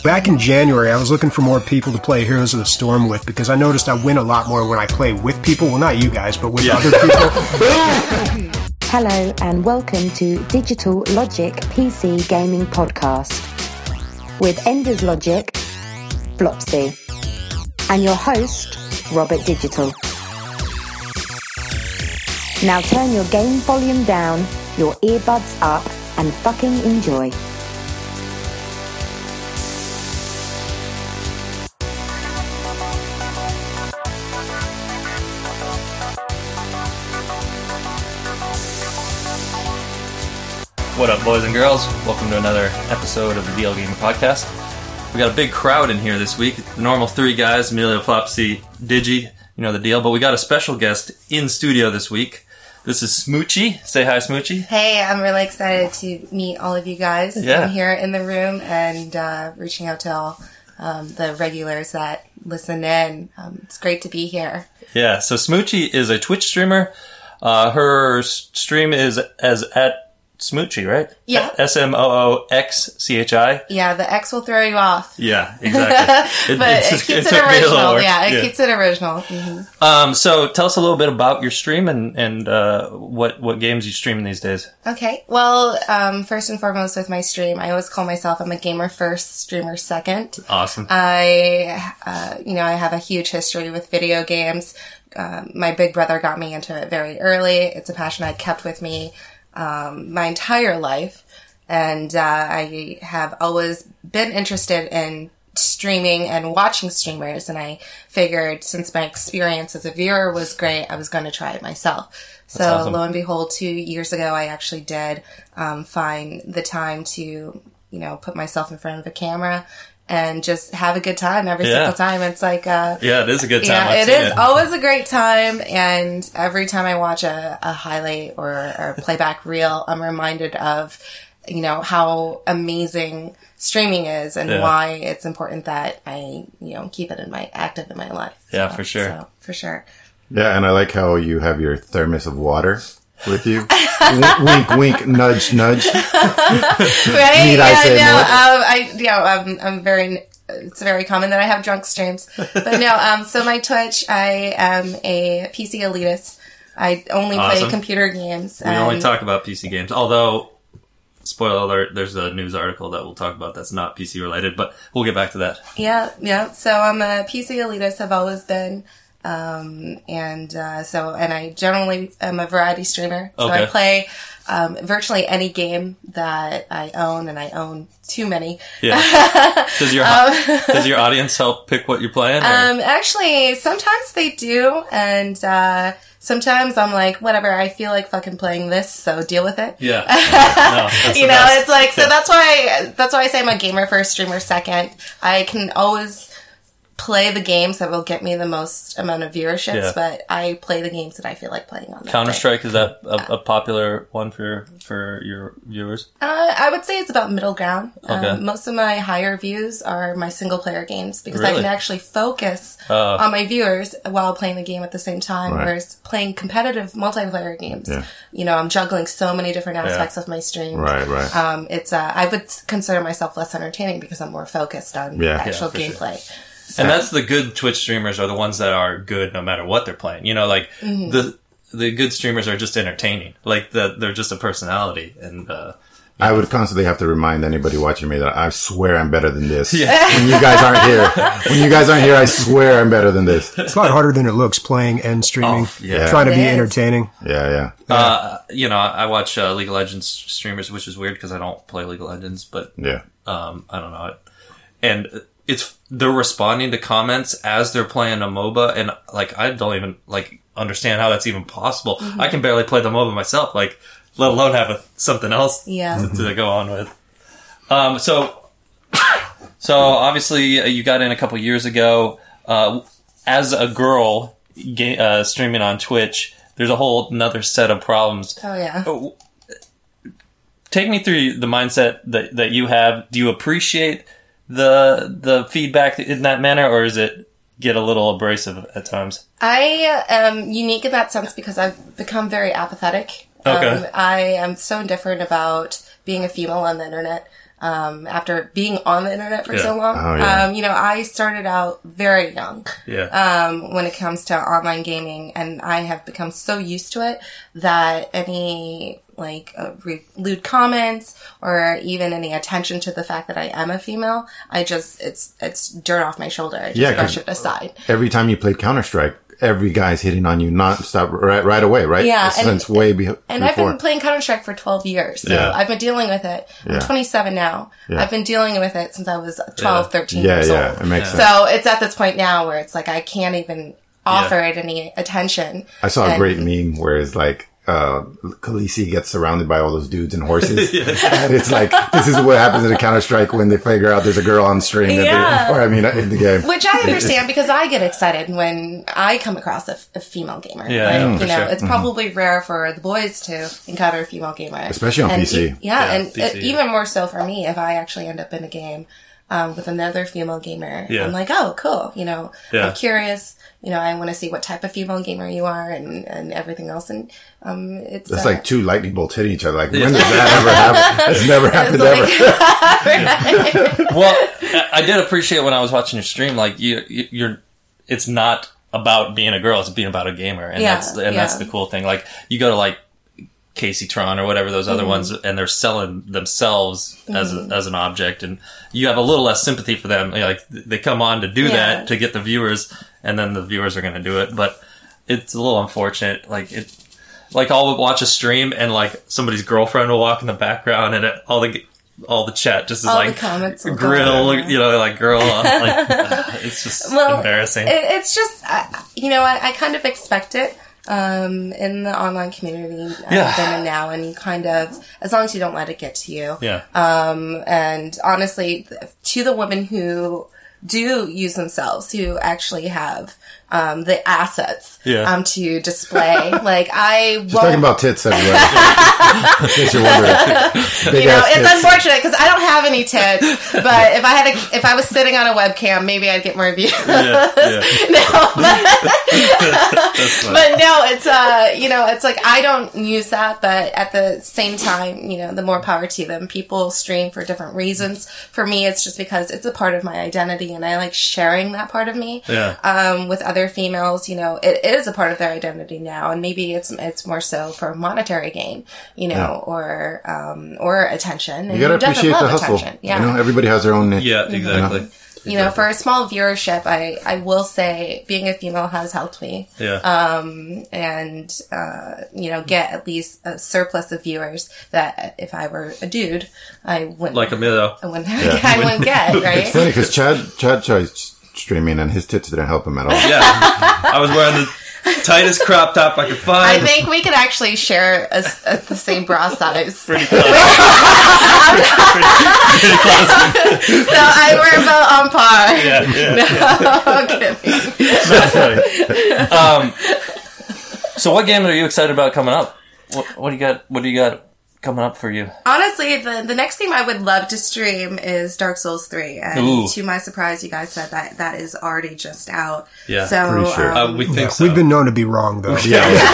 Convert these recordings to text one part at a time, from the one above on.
Back in January, I was looking for more people to play Heroes of the Storm with because I noticed I win a lot more when I play with people. Well, not you guys, but with other people. Hello and welcome to Digital Logic PC Gaming Podcast with Enders Logic, Flopsy, and your host, Robert Digital. Now turn your game volume down, your earbuds up, and fucking enjoy. What up, boys and girls? Welcome to another episode of the DL Gaming Podcast. We got a big crowd in here this week. The normal three guys, Emilio, Flopsy, Digi, you know the deal. But we got a special guest in studio this week. This is Smoochie. Say hi, Smoochie. Hey, I'm really excited to meet all of you guys. Yeah. I'm here in the room and reaching out to all the regulars that listen in. It's great to be here. Yeah, so Smoochie is a Twitch streamer. Her stream is as at Smoochie, right? Yeah. SMOOXCHI. Yeah, the X will throw you off. Yeah, exactly. But it keeps it original. Yeah, it keeps it original. Mm-hmm. So tell us a little bit about your stream and what games you stream these days. Okay. Well, first and foremost with my stream, I always call myself I'm a gamer first, streamer second. Awesome. I have a huge history with video games. My big brother got me into it very early. It's a passion I kept with me my entire life, and I have always been interested in streaming and watching streamers, and I figured since my experience as a viewer was great, I was going to try it myself. So awesome. Lo and behold, 2 years ago, I actually did find the time to, put myself in front of a camera and just have a good time every single time. It's like, it is a good time. Yeah, it is always a great time. And every time I watch a highlight or a playback reel, I'm reminded of, how amazing streaming is and why it's important that I, keep it active in my life. Yeah, for sure. So, for sure. Yeah, and I like how you have your thermos of water with you. Wink, wink, nudge, nudge. Right? Need I say more? I'm very, it's very common that I have drunk streams. But no, so my Twitch, I am a PC elitist. I only play computer games. We only talk about PC games, although, spoiler alert, there's a news article that we'll talk about that's not PC related, but we'll get back to that. Yeah. So I'm a PC elitist, have always been. And I generally am a variety streamer. So I play, virtually any game that I own, and I own too many. Yeah. Does your audience help pick what you're playing? Actually, sometimes they do, and, sometimes I'm like, whatever, I feel like fucking playing this, so deal with it. Yeah. No, it's like, so that's why I say I'm a gamer first, streamer second. I can always play the games that will get me the most amount of viewerships, but I play the games that I feel like playing on that Counter-Strike, is that a popular one for your viewers? I would say it's about middle ground. Okay. Most of my higher views are my single-player games because Really? I can actually focus on my viewers while playing the game at the same time, whereas playing competitive multiplayer games, I'm juggling so many different aspects of my stream. Right. I would consider myself less entertaining because I'm more focused on actual gameplay. Sure. And that's the good Twitch streamers are the ones that are good no matter what they're playing. The good streamers are just entertaining. Like they're just a personality. And I would constantly have to remind anybody watching me that I swear I'm better than this. Yeah. When you guys aren't here, I swear I'm better than this. It's a lot harder than it looks playing and streaming. Trying to be entertaining. Yeah. I watch League of Legends streamers, which is weird because I don't play League of Legends, but I don't know. And they're responding to comments as they're playing a MOBA, and I don't even understand how that's even possible. Mm-hmm. I can barely play the MOBA myself, let alone have something else to go on with. So obviously you got in a couple years ago as a girl streaming on Twitch. There's a whole another set of problems. Oh yeah. Take me through the mindset that you have. Do you appreciate the feedback in that manner, or is it get a little abrasive at times? I am unique in that sense because I've become very apathetic. Okay. I am so indifferent about being a female on the internet. after being on the internet for so long. Oh, yeah. You know, I started out very young. Yeah. When it comes to online gaming, and I have become so used to it that any like lewd comments or even any attention to the fact that I am a female, it's dirt off my shoulder. I just brush it aside. Every time you played Counter-Strike, every guy's hitting on you non-stop right away, right? Yeah. Since way before. And I've been playing Counter-Strike for 12 years. So I've been dealing with it. I'm 27 now. I've been dealing with it since I was 12, 13 years old. Yeah, it makes sense. So it's at this point now where it's like I can't even offer it any attention. I saw a great meme where it's like, Khaleesi gets surrounded by all those dudes and horses. And it's like, this is what happens in a Counter-Strike when they figure out there's a girl on stream. In the game. Which I understand because I get excited when I come across a female gamer. Yeah, like, you know, it's probably rare for the boys to encounter a female gamer. Especially on PC. PC. Even more so for me if I actually end up in a game with another female gamer. I'm like, oh, cool. You know, I'm curious. You know, I want to see what type of female gamer you are and everything else. And it's like two lightning bolts hitting each other. Like, when does that ever happen? It's never happened ever. Well, I did appreciate when I was watching your stream, like you're it's not about being a girl, it's being about a gamer. And that's the cool thing. Like, you go to like Casey Tron or whatever those other ones, and they're selling themselves as an object, and you have a little less sympathy for them. Like, they come on to do that to get the viewers, and then the viewers are going to do it. But it's a little unfortunate. Like, I'll watch a stream and like somebody's girlfriend will walk in the background, and all the chat just is all like the comments grill, you know, like girl, like it's just embarrassing. It's just, you know, I kind of expect it. In the online community, then and now, and you kind of, as long as you don't let it get to you. And honestly, to the women who do use themselves, who actually have the assets to display. Like, I won't... Just talking about tits everywhere. In case you're wondering. You know, it's unfortunate because I don't have any tits, but if I was sitting on a webcam, maybe I'd get more views. But no, it's you know, it's like I don't use that, but at the same time, you know, the more power to them. People stream for different reasons. For me, it's just because it's a part of my identity, and I like sharing that part of me with other females. You know, it is a part of their identity now, and maybe it's more so for monetary gain, you know, or attention. And you gotta appreciate the hustle. Attention. You know, everybody has their own niche. Yeah, exactly. You know, for a small viewership, I will say being a female has helped me. And, you know, get at least a surplus of viewers that if I were a dude, I wouldn't. Like Emilio. I wouldn't get, right? It's funny because Chad tried streaming and his tits didn't help him at all. I was wearing the tightest crop top I could find. I think we could actually share the same bra size. Pretty close. Pretty close. So I wear about on par. No, I'm kidding. That's funny. So what game are you excited about coming up? What do you got? What do you got coming up for you? Honestly, the next game I would love to stream is Dark Souls 3. And to my surprise, you guys said that is already just out. Yeah, so, pretty sure. We think so. We've been known to be wrong, though.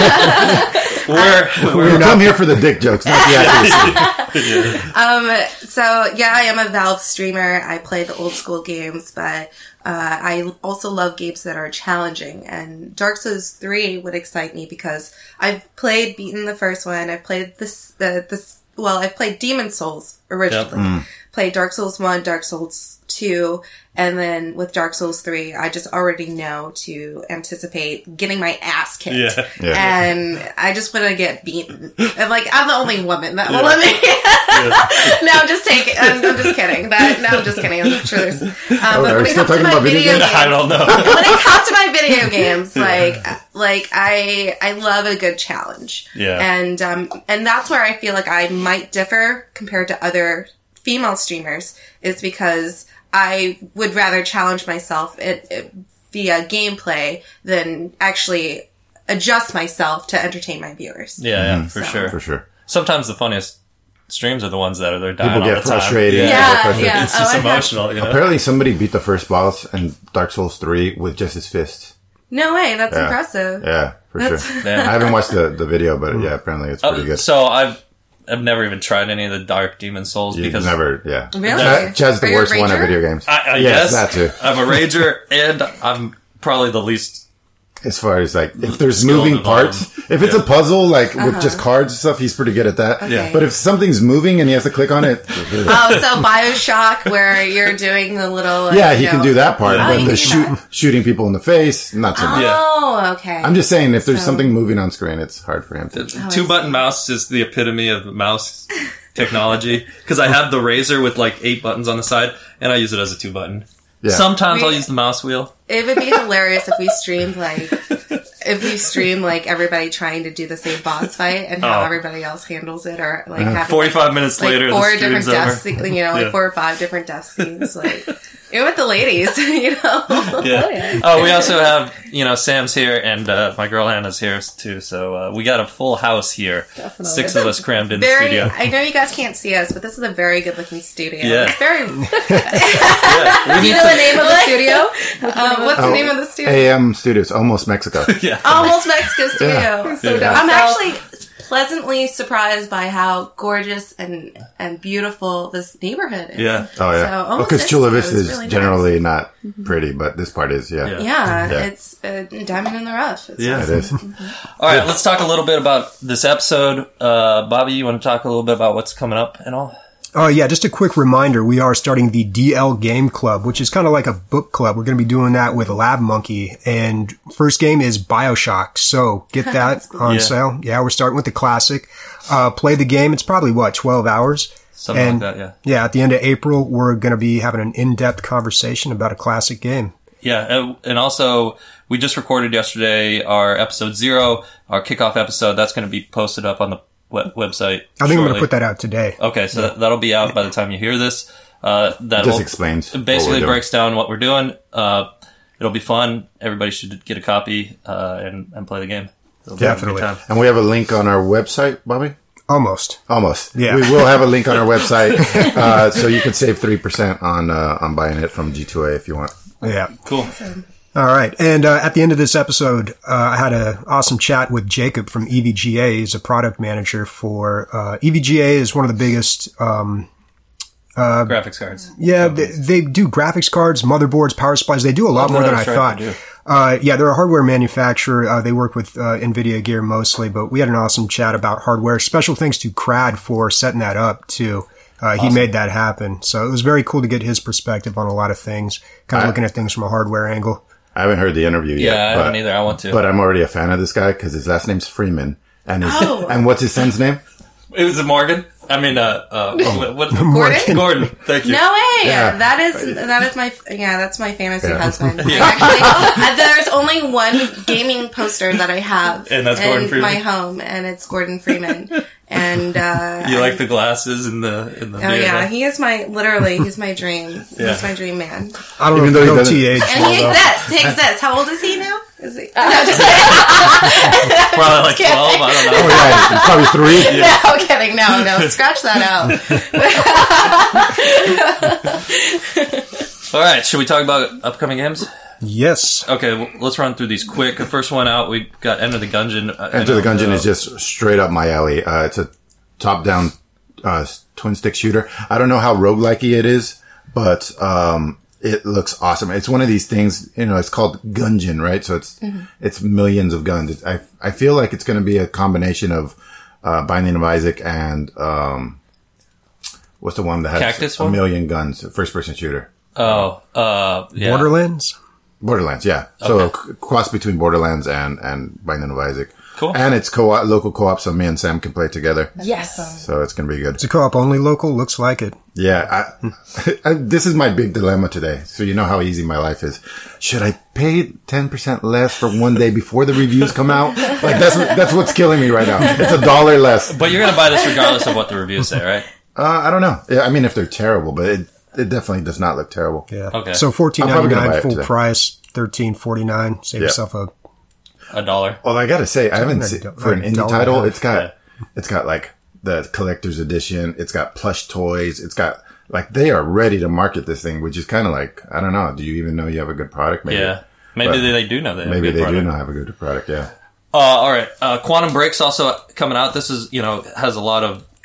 We're come here for the dick jokes, not the accuracy. So yeah, I am a Valve streamer. I play the old school games, but I also love games that are challenging. And Dark Souls 3 would excite me because I've beaten the first one. I've played I've played Demon Souls originally. Played Dark Souls 1, Dark Souls 2, and then with Dark Souls 3, I just already know to anticipate getting my ass kicked. And I just want to get beaten. And like, I'm the only woman that will let me. No, I'm just kidding. No, I'm just kidding. I'm sure there's, but when it comes to my video games, I don't know. When it comes to my video games, like I love a good challenge. And that's where I feel like I might differ compared to other female streamers, is because I would rather challenge myself via gameplay than actually adjust myself to entertain my viewers. For sure. For sure. Sometimes the funniest streams are the ones that are dying People all get the time. frustrated. It's just emotional, you know? Apparently somebody beat the first boss in Dark Souls 3 with just his fists. No way, that's impressive. Yeah, for sure. I haven't watched the video, but apparently it's pretty good. So I've never even tried any of the Dark Demon Souls because Really? Chad's the Are you a worst one at rager? video games. yes, that too. I'm a rager, and I'm probably the least. As far as like, if there's Skill moving involved. parts, if it's a puzzle, like with just cards and stuff, he's pretty good at that. Okay. But if something's moving and he has to click on it, Oh, so Bioshock, where you're doing the little... yeah, he can do that part. Oh, But he the can do that. shooting people in the face, not so much. Oh, okay. I'm just saying, if there's something moving on screen, it's hard for him to. Two-button mouse is the epitome of mouse technology because I have the Razer with like 8 buttons on the side, and I use it as a 2-button. Yeah. Sometimes I'll use the mouse wheel. It would be hilarious if we streamed like everybody trying to do the same boss fight and how everybody else handles it, or like having 45 minutes like later, 4 the different stream's over. death scenes, like 4 or 5 different death scenes, like with the ladies, Yeah. Oh, we also have, Sam's here and my girl Anna's here too. So we got a full house here. Definitely. 6 of us crammed in the Very, studio. I know you guys can't see us, but this is a very good looking studio. Yeah. It's very. Yeah. You know the name of the studio? What's the name of the studio? AM Studios, almost Mexico. Yeah. Almost Mexico Studio. Yeah. So Yeah. I'm actually pleasantly surprised by how gorgeous and beautiful this neighborhood is. Yeah. Oh yeah, So, almost because Chula Mexico Vista is is really generally not pretty, but this part is. Yeah, Yeah. Yeah, Yeah. it's diamond in the rough. It's Yeah. it is. All right, let's talk a little bit about this episode. Bobby, you want to talk a little bit about what's coming up and all? Oh, yeah, just a quick reminder. We are starting the DL Game Club, which is kind of like a book club. We're going to be doing that with Lab Monkey. And first game is Bioshock. So get that on Yeah. sale. Yeah, we're starting with the classic. Play the game. It's probably, 12 hours? Something like that, yeah. Yeah, at the end of April, we're going to be having an in-depth conversation about a classic game. Yeah, and also, we just recorded yesterday our episode 0, our kickoff episode. That's going to be posted up on the website. I think I'm going to shortly. put that out today. Okay, so that'll be out by the time you hear this. That'll Just explains what basically we're doing. breaks down what we're doing. It'll be fun. Everybody should get a copy and play the game. It'll be a good Definitely. time. And we have a link on our website, Bobby. Almost. Almost. Yeah. We will have a link on our website, so you can save 3% on buying it from G2A if you want. Yeah. Cool. All right. And at the end of this episode, I had an awesome chat with Jacob from EVGA. He's a product manager for EVGA is one of the biggest. Graphics cards. Yeah, they do graphics cards, motherboards, power supplies. They do a lot more than I That's right, thought. they do. Yeah, they're a hardware manufacturer. They work with NVIDIA gear mostly, but we had an awesome chat about hardware. Special thanks to Crad for setting that up, too. He made that happen. So it was very cool to get his perspective on a lot of things, kind of looking at things from a hardware angle. I haven't heard the interview yet. Yeah, I haven't either. I want to. But I'm already a fan of this guy because his last name's Freeman. And and what's his son's name? It was Morgan. I mean, what? Gordon? Gordon. Thank you. No way! Yeah. That is my that's my fantasy Yeah. husband. Actually, there's only one gaming poster that I have And that's in Gordon Freeman? my home, and it's Gordon Freeman. And You like the glasses and the oh beard, yeah, huh? he is he's my dream. Yeah. He's my dream man. I don't Even know though he if doesn't- TH. And he exists. He exists. How old is he now? Is he? Probably like 12. I don't know. Oh, yeah, he's probably 3. No, I'm kidding. No. Scratch that out. All right, should we talk about upcoming games? Yes. Okay, well, let's run through these quick. The first one out, we got Enter the Gungeon. Enter the Gungeon is just straight up my alley. It's a top-down twin-stick shooter. I don't know how roguelike-y it is, but it looks awesome. It's one of these things, it's called Gungeon, right? So it's millions of guns. I feel like it's going to be a combination of Binding of Isaac and what's the one that has Cactus a one? million guns, first-person shooter? Yeah. Borderlands? Borderlands, yeah. So a cross between Borderlands and Binding of Isaac. Cool. And it's local co-op, so me and Sam can play together. Yes. So it's going to be good. It's a co-op only local. Looks like it. Yeah. This is my big dilemma today. So you know how easy my life is. Should I pay 10% less for one day before the reviews come out? Like that's what's killing me right now. It's $1 less. But you're going to buy this regardless of what the reviews say, right? I don't know. Yeah, I mean, if they're terrible, but it definitely does not look terrible. Yeah. Okay. So I'm probably gonna buy $14.99 it full today. price, $13.49. Save yourself a. $1. Well, I gotta say, I haven't seen, for an indie $1.50. title, it's got like the collector's edition. It's got plush toys. It's got like, they are ready to market this thing, which is kind of like, I don't know. Do you even know you have a good product? Maybe. Yeah. Maybe But they do know that. Maybe they do not have a good product. Yeah. All right. Quantum Break's also coming out. This is, has a lot of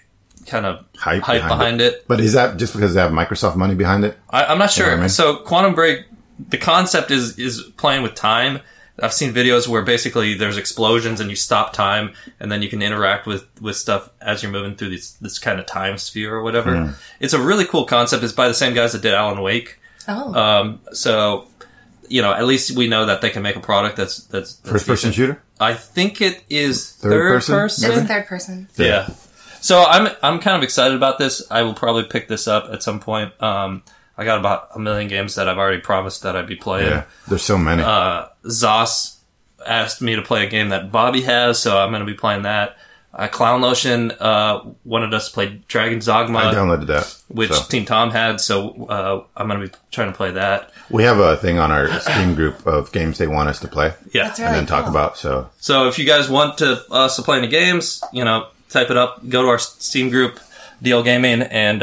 kind of hype behind it. But is that just because they have Microsoft money behind it? I'm not sure. You know what I mean? So Quantum Break, the concept is playing with time. I've seen videos where basically there's explosions and you stop time, and then you can interact with stuff as you're moving through this kind of time sphere or whatever. It's a really cool concept. It's by the same guys that did Alan Wake. Oh. So, at least we know that they can make a product that's First-person shooter? I think it is third person. It's third person. Yeah. So I'm kind of excited about this. I will probably pick this up at some point. I got about 1 million games that I've already promised that I'd be playing. Yeah, there's so many. Zos asked me to play a game that Bobby has, so I'm going to be playing that. Clown Lotion wanted us to play Dragon's Dogma. I downloaded that. Which Team Tom had, so I'm going to be trying to play that. We have a thing on our Steam group of games they want us to play. Yeah. That's really and then talk cool. about, So if you guys want us to play any games, type it up, go to our Steam group, DL Gaming, and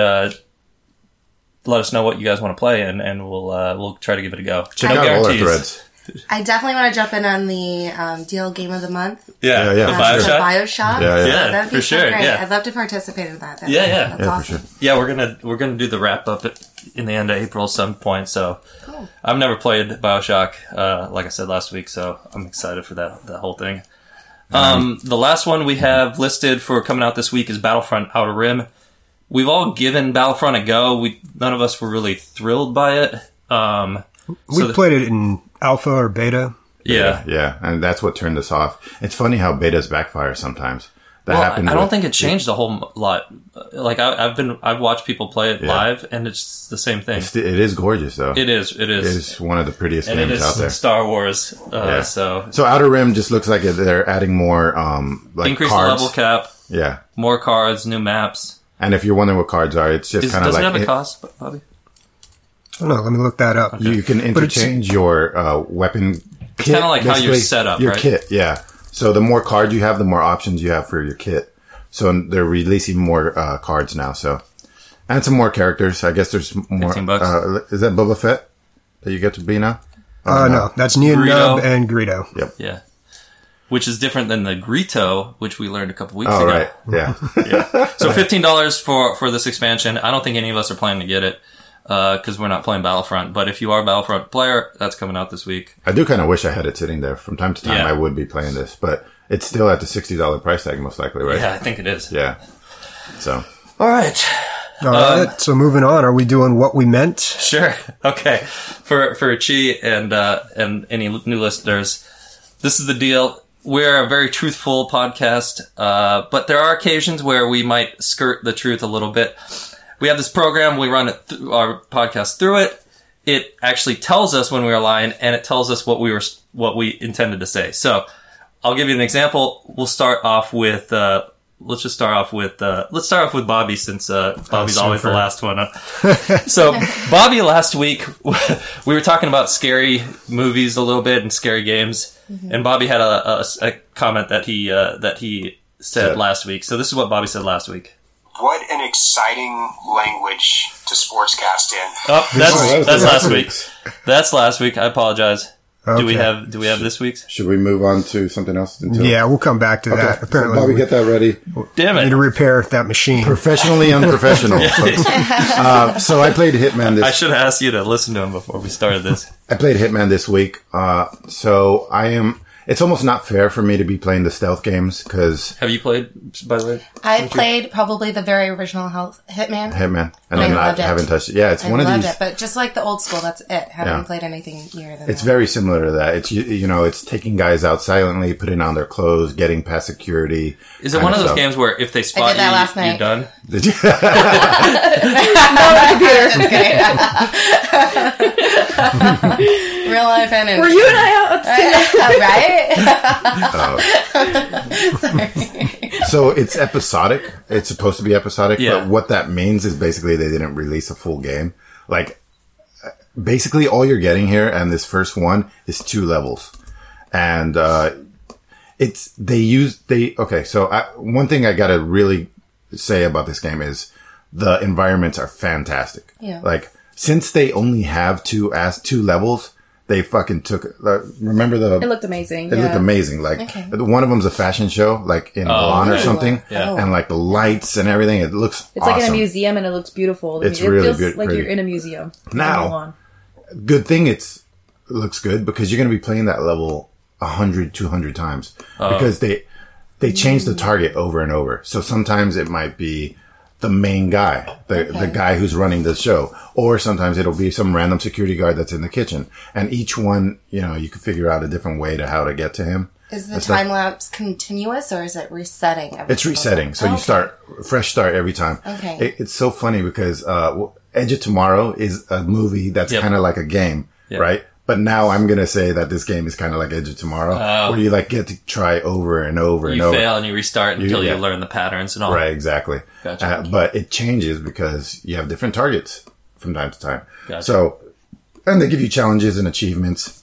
let us know what you guys want to play, and we'll try to give it a go. check out all our threads. I definitely want to jump in on the DL Game of the Month. Yeah, Yeah. the For The Bioshock. Bioshock. Yeah. Yeah, That'd be for so sure. great. Yeah. I'd love to participate in that. Yeah. That's Yeah, awesome. for sure. Yeah, we're gonna do the wrap up in the end of April at some point. So Cool. I've never played Bioshock, like I said last week, so I'm excited for that whole thing. The last one we have listed for coming out this week is Battlefront Outer Rim. We've all given Battlefront a go. None of us were really thrilled by it. We played it in alpha or beta. Yeah. Yeah, and that's what turned us off. It's funny how betas backfire sometimes. That Well, happened. I don't think it changed a whole lot. Like I've watched people play it live, and it's the same thing. It is gorgeous, though. It is. It is one of the prettiest And it games out there. is Star Wars. Yeah. So Outer Rim just looks like they're adding more like increase cards. the level cap, Yeah, more cards, new maps. and if you're wondering what cards are, it's just kind of Does like it have a cost, Bobby? Oh no, let me look that up. you can interchange your weapon. It's kinda like how you're set up, your right? kit. Yeah. So the more cards you have, the more options you have for your kit. So they're releasing more cards now. So and some more characters. I guess there's more. $15. Is that Boba Fett that you get to be now? No, that's Nien Nunb and Greedo. Yep. Yeah. Which is different than the Greedo, which we learned a couple weeks Oh, ago. right. Yeah. So $15 for this expansion. I don't think any of us are planning to get it because we're not playing Battlefront. But if you are a Battlefront player, that's coming out this week. I do kind of wish I had it sitting there. From time to time, Yeah. I would be playing this, but it's still at the $60 price tag, most likely, right? Yeah, I think it is. Yeah. So All right. All right, so moving on. Are we doing what we meant? Sure. Okay. For Chi and any new listeners, this is the deal. We're a very truthful podcast, but there are occasions where we might skirt the truth a little bit. We have this program. We run our podcast through it. It actually tells us when we are lying, and it tells us what we intended to say. So I'll give you an example. We'll start off with. Let's start off with Bobby, since Bobby's always the last one. So Bobby, last week we were talking about scary movies a little bit and scary games, and Bobby had a comment that he said last week. So this is what Bobby said last week. What an exciting language to sportscast in. Oh, that's last week. week's. That's last week. I apologize. Okay. Do we have this week's? Should we move on to something else? Yeah, we'll come back to that. So Apparently, Bobby, we get that ready. Damn need to it! repair that machine. Professionally unprofessional. Folks. So I played Hitman I should have asked you to listen to him before we started this. I played Hitman this week. So it's almost not fair for me to be playing the stealth games because Have you played, by the way? I played probably the very original Hitman. Hitman, and I I loved it. haven't touched it. Yeah, it's I one of loved these. it, but just like the old school, that's it. Haven't Yeah. played anything newer than It's that. very similar to that. It's it's taking guys out silently, putting on their clothes, getting past security. Is it kind one of those stuff. games where if they spot that you, last you're night. done? Did you? Real life and Were you and I out? right? So it's episodic. It's supposed to be episodic, Yeah. but what that means is basically they didn't release a full game. Like, basically all you're getting here, and this first one is 2 levels. And, one thing I gotta really say about this game is the environments are fantastic. Yeah. Like, since they only have two levels, they fucking took, remember It looked amazing. It looked amazing. Like, one of them's a fashion show, like in Milan or something. Yeah. And like the lights and everything, it looks It's awesome. like in a museum and it looks beautiful. It's it really feels like pretty. you're in a museum. Now, good thing it looks good because you're going to be playing that level 100, 200 times because they change the target over and over. So sometimes it might be the main guy, the guy who's running the show, or sometimes it'll be some random security guard that's in the kitchen. And each one, you know, you can figure out a different way to how to get to him. Is the time lapse continuous or is it resetting? It's resetting. So you fresh start every time. Okay. It's so funny because, Edge of Tomorrow is a movie that's kind of like a game, right? But now I'm going to say that this game is kind of like Edge of Tomorrow, where you like get to try over and over and over. You fail and you restart until you learn the patterns and all. Right, exactly. Gotcha. But it changes because you have different targets from time to time. Gotcha. So, and they give you challenges and achievements.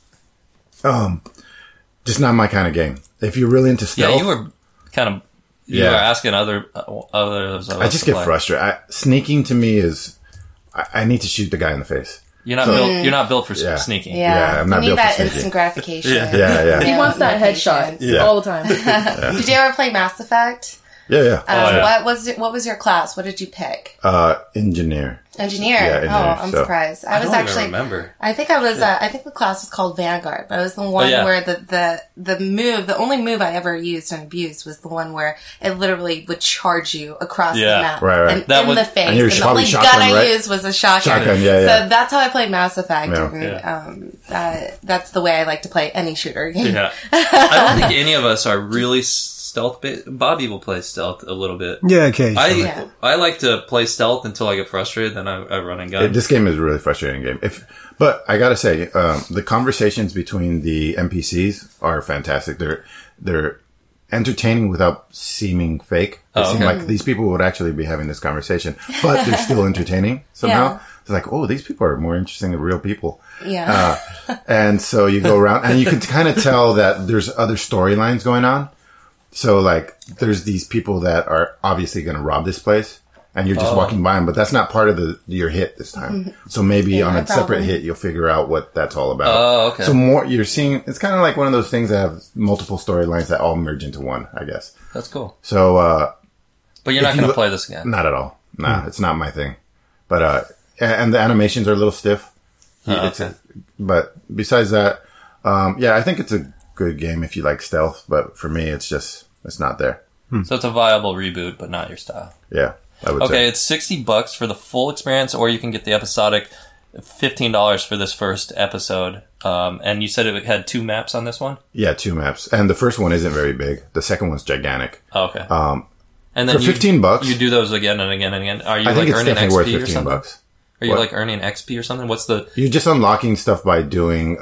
Just not my kind of game. If you're really into stealth. Yeah, you were kind of, you were asking others. I just get frustrated. Sneaking to me is, I need to shoot the guy in the face. You're not built for sneaking. Yeah, I'm not you need built for that sneaking. instant gratification. Yeah. He wants that headshot all the time. Did you ever play Mass Effect? Yeah. What was your class? What did you pick? Engineer. Engineer. Yeah, I'm surprised. I was don't actually. even remember. I think I was. I think the class was called Vanguard, but it was the one where the only move I ever used and abused was the one where it literally would charge you across the map and Right. in the face. And the only gun I used was a shotgun. So that's how I played Mass Effect. And, that's the way I like to play any shooter game. Yeah. I don't think any of us are really stealth. Bobby will play stealth a little bit. Yeah, occasionally. I like to play stealth until I get frustrated, then I run and gun. This game is a really frustrating game. But I gotta say, the conversations between the NPCs are fantastic. They're entertaining without seeming fake. They seem like these people would actually be having this conversation, but they're still entertaining somehow. It's like, oh, these people are more interesting than real people. Yeah. And so you go around and you can kind of tell that there's other storylines going on. So like, there's these people that are obviously going to rob this place and you're just walking by them, but that's not part of your hit this time. So maybe on a separate hit, you'll figure out what that's all about. Oh, okay. So you're seeing, it's kind of like one of those things that have multiple storylines that all merge into one, I guess. That's cool. So, but you're not going to play this again? Not at all. Nah, it's not my thing. But, and the animations are a little stiff. But besides that, I think it's a good game if you like stealth, but for me, it's not there. So it's a viable reboot, but not your style. Yeah, I would say. Okay, it's $60 for the full experience, or you can get the episodic $15 for this first episode. And you said it had 2 maps on this one? Yeah, 2 maps. And the first one isn't very big. The second one's gigantic. Oh, okay. And then for $15, you do those again and again and again. Are you I think like it's earning definitely XP worth or something? $15. Are you like earning XP or something? What's the... You're just unlocking stuff by doing,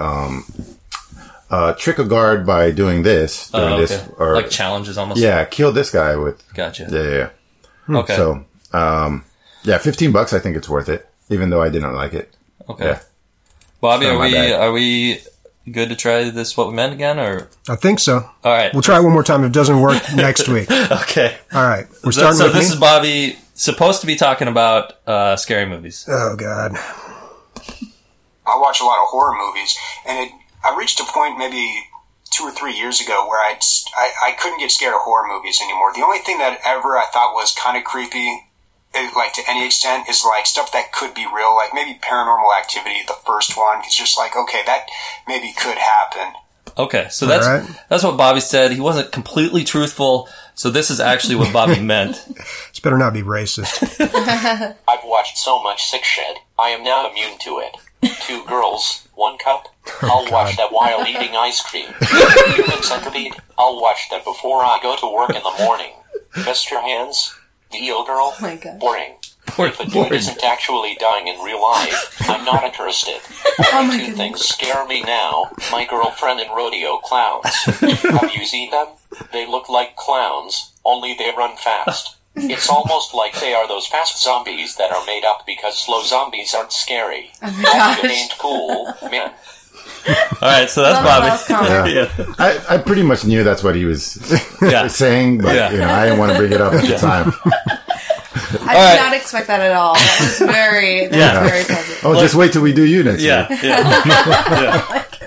trick a guard by doing this, this, or like challenges almost. Yeah, kill this guy with. Gotcha. Yeah. Okay. So, $15. I think it's worth it, even though I didn't like it. Okay. Yeah. Bobby, are we good to try this What We Meant again, or? I think so. All right. We'll try it one more time. If it doesn't work, next week. Okay. All right. We're starting with this me? is Bobby, supposed to be talking about scary movies. Oh, God. I watch a lot of horror movies, and I reached a point maybe 2 or 3 years ago where I couldn't get scared of horror movies anymore. The only thing that ever I thought was kind of creepy, like to any extent, is like stuff that could be real, like maybe Paranormal Activity, the first one. It's just like, okay, that maybe could happen. Okay, so that's what Bobby said. He wasn't completely truthful, so this is actually what Bobby meant. This better not be racist. I've watched so much Sick Shed, I am now immune to it. 2 girls, 1 cup. I'll watch that while eating ice cream. Human Centipede, I'll watch that before I go to work in the morning. Mr. Hands, Dio Girl, my God. Boring. If a dude isn't actually dying in real life, I'm not interested. Only 2 things scare me now: my girlfriend and rodeo clowns. Have you seen them? They look like clowns, only they run fast. It's almost like they are those fast zombies that are made up because slow zombies aren't scary. It ain't cool, man. Alright, so that's Bobby. Yeah. I pretty much knew that's what he was saying, but I didn't want to bring it up at the time. I did not expect that at all. That was very pleasant. Oh, just wait till we do you next week. Yeah.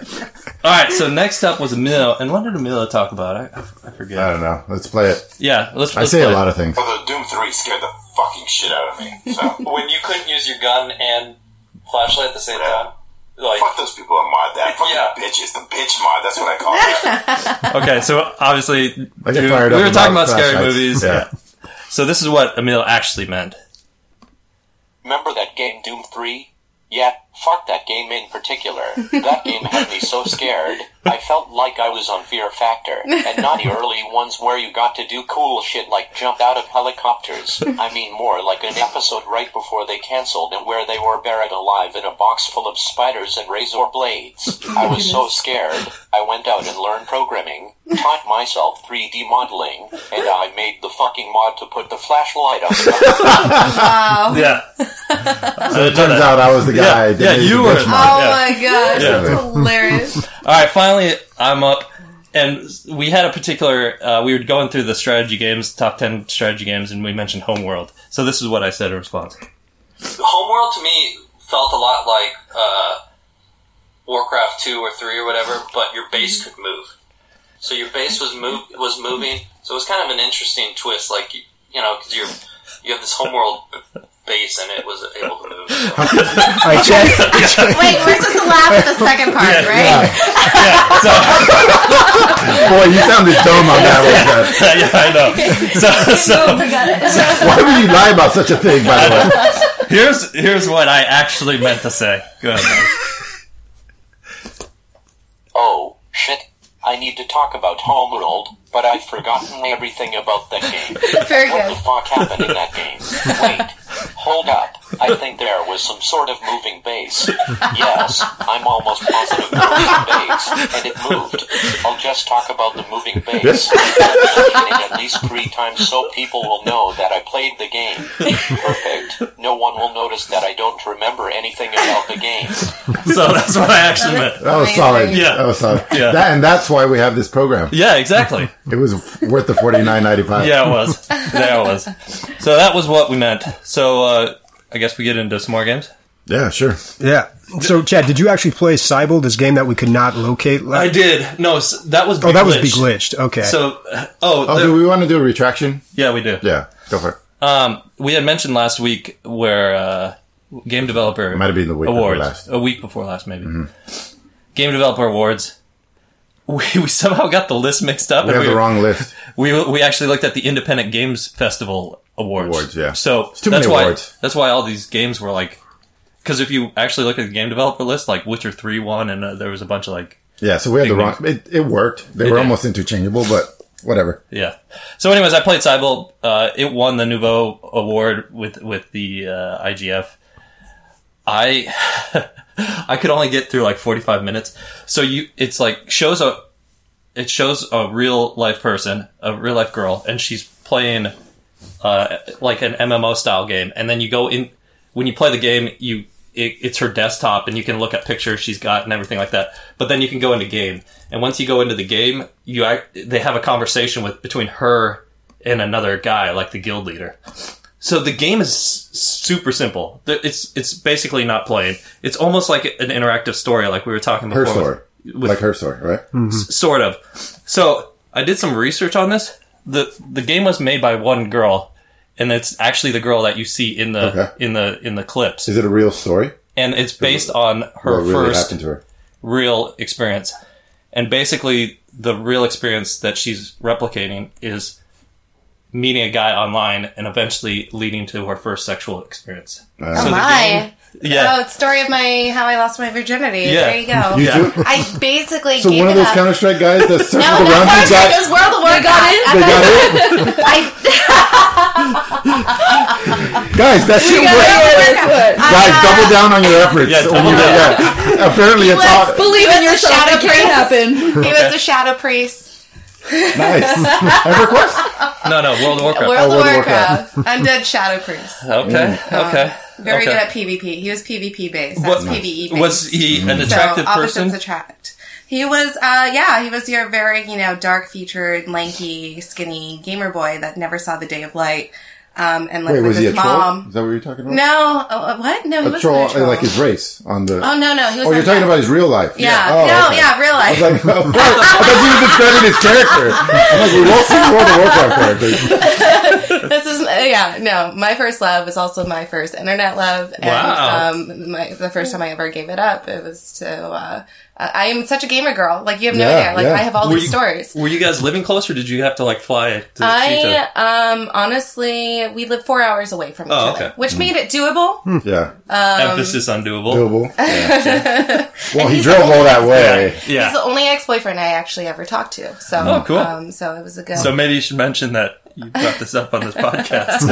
right, so next up was Emilio. And what did Emilio talk about? I forget. I don't know. Let's play it. Yeah, let's I say play a lot of things. Although Doom 3 scared the fucking shit out of me. So When you couldn't use your gun and flashlight at the same time? Like, fuck those people that mod that. Fucking bitches. The bitch mod. That's what I call it. okay, so obviously, I get we fired up were talking about flashlights. scary movies. Yeah. So this is what Emilio actually meant. Remember that game Doom 3? Yeah, fuck that game in particular. That game had me so scared, I felt like I was on Fear Factor. And not the early ones where you got to do cool shit like jump out of helicopters. I mean more like an episode right before they cancelled and where they were buried alive in a box full of spiders and razor blades. I was so scared, I went out and learned programming, taught myself 3D modeling, and I made the fucking mod to put the flashlight on the Wow. Yeah. So it turns out I was the guy. Yeah, you were. Oh my gosh, that's hilarious. All right, finally, I'm up. And we had a particular, we were going through the strategy games, top 10 strategy games, and we mentioned Homeworld. So this is what I said in response. Homeworld to me felt a lot like Warcraft 2 or 3 or whatever, but your base could move. So your base was moving. So it was kind of an interesting twist, like, you know, because you have this Homeworld base and it was able to move. So. Wait, we're supposed to laugh at the second part, right? So, Boy, you sounded dumb on that one. yeah, I know. Why would you lie about such a thing, by the way? Here's what I actually meant to say. Go ahead, man. Oh, shit. I need to talk about Homeworld, but I've forgotten everything about that game. Very What good. the fuck happened in that game? Wait, hold up. I think there was some sort of moving base. Yes, I'm almost positive there was a base, and it moved. I'll just talk about the moving base. I'm mentioning at least 3 times so people will know that I played the game. Perfect. No one will notice that I don't remember anything about the game. So that's what I actually meant. That was solid. Yeah. That was solid. Yeah. That's why we have this program. Yeah, exactly. It was worth the $49.95. Yeah, it was. There it was. So that was what we meant. So I guess we get into some more games? Yeah, sure. Yeah. So, Chad, did you actually play Cyble, this game that we could not locate? I did. No, that was Oh, that was Beglitched. Okay. So, do we want to do a retraction? Yeah, we do. Yeah, go for it. We had mentioned last week where Game Developer It might have been the week Awards. before last. A week before last, maybe. Mm-hmm. Game Developer Awards. We somehow got the list mixed up. We have the wrong list. We actually looked at the Independent Games Festival Awards. Yeah. So it's too many awards. That's why all these games were like, because if you actually look at the game developer list, like Witcher 3 won, and there was a bunch of like. Yeah, so we had the wrong. It worked. They were almost interchangeable, but whatever. Yeah. So, anyways, I played Cyble. It won the Nouveau Award with the IGF. I could only get through like 45 minutes. So it's like shows a real life person, a real life girl, and she's playing like an MMO style game. And then you go in when you play the game, it's her desktop, and you can look at pictures she's got and everything like that. But then you can go into game, and once you go into the game, they have a conversation between her and another guy, like the guild leader. So the game is super simple. It's basically not playing. It's almost like an interactive story, like we were talking before. Her story. Like her story, right? Mm-hmm. Sort of. So I did some research on this. The game was made by one girl, and it's actually the girl that you see in the clips. Is it a real story? And it's based on her really first happened to her? real experience. And basically, the real experience that she's replicating is meeting a guy online and eventually leading to her first sexual experience. Oh my. Yeah. Oh, it's story of how I lost my virginity. Yeah. There you go. You too? I basically So gave one of it those up. Counter-Strike guys that circled No, around you it was World of Warcraft. They got in? Guys, that shit works. Guys, double down on your efforts. Yeah, double down. Yeah. Apparently it's all... Believe in yourself. Shadow It can priest. happen. He was a shadow priest. Nice. EverQuest? No, World of Warcraft. World of World of Warcraft. Undead shadow priest. Okay. Very good at PvP. He was PvP based. That's PvE based. Was he an attractive so person? opposites attract. He was, he was your very, dark-featured, lanky, skinny gamer boy that never saw the day of light. And like wait, with was he his a troll? mom. Is that what you're talking about? No, what? No, he A wasn't troll, a troll. like his race on the. Oh no, he was. Oh, you're talking about his real life. Yeah. Oh, No, okay. yeah, real I life. was like, oh, I thought you were describing his character. I'm like, we've all seen World of Warcraft characters. This is no. My first love was also my first internet love, and Wow. the first time I ever gave it up, it was to. I am such a gamer girl. Like you have no Yeah, idea. Like yeah. I have all these stories. Were you guys living close, or did you have to like fly to see each other? Honestly, we lived 4 hours away from each other, okay. which made it doable. Yeah. Emphasis on doable. Doable. Yeah. Well, he drove all that way. Yeah. He's the only ex-boyfriend I actually ever talked to. So, Oh, cool. So it was a good. So maybe you should mention that you brought this up on this podcast.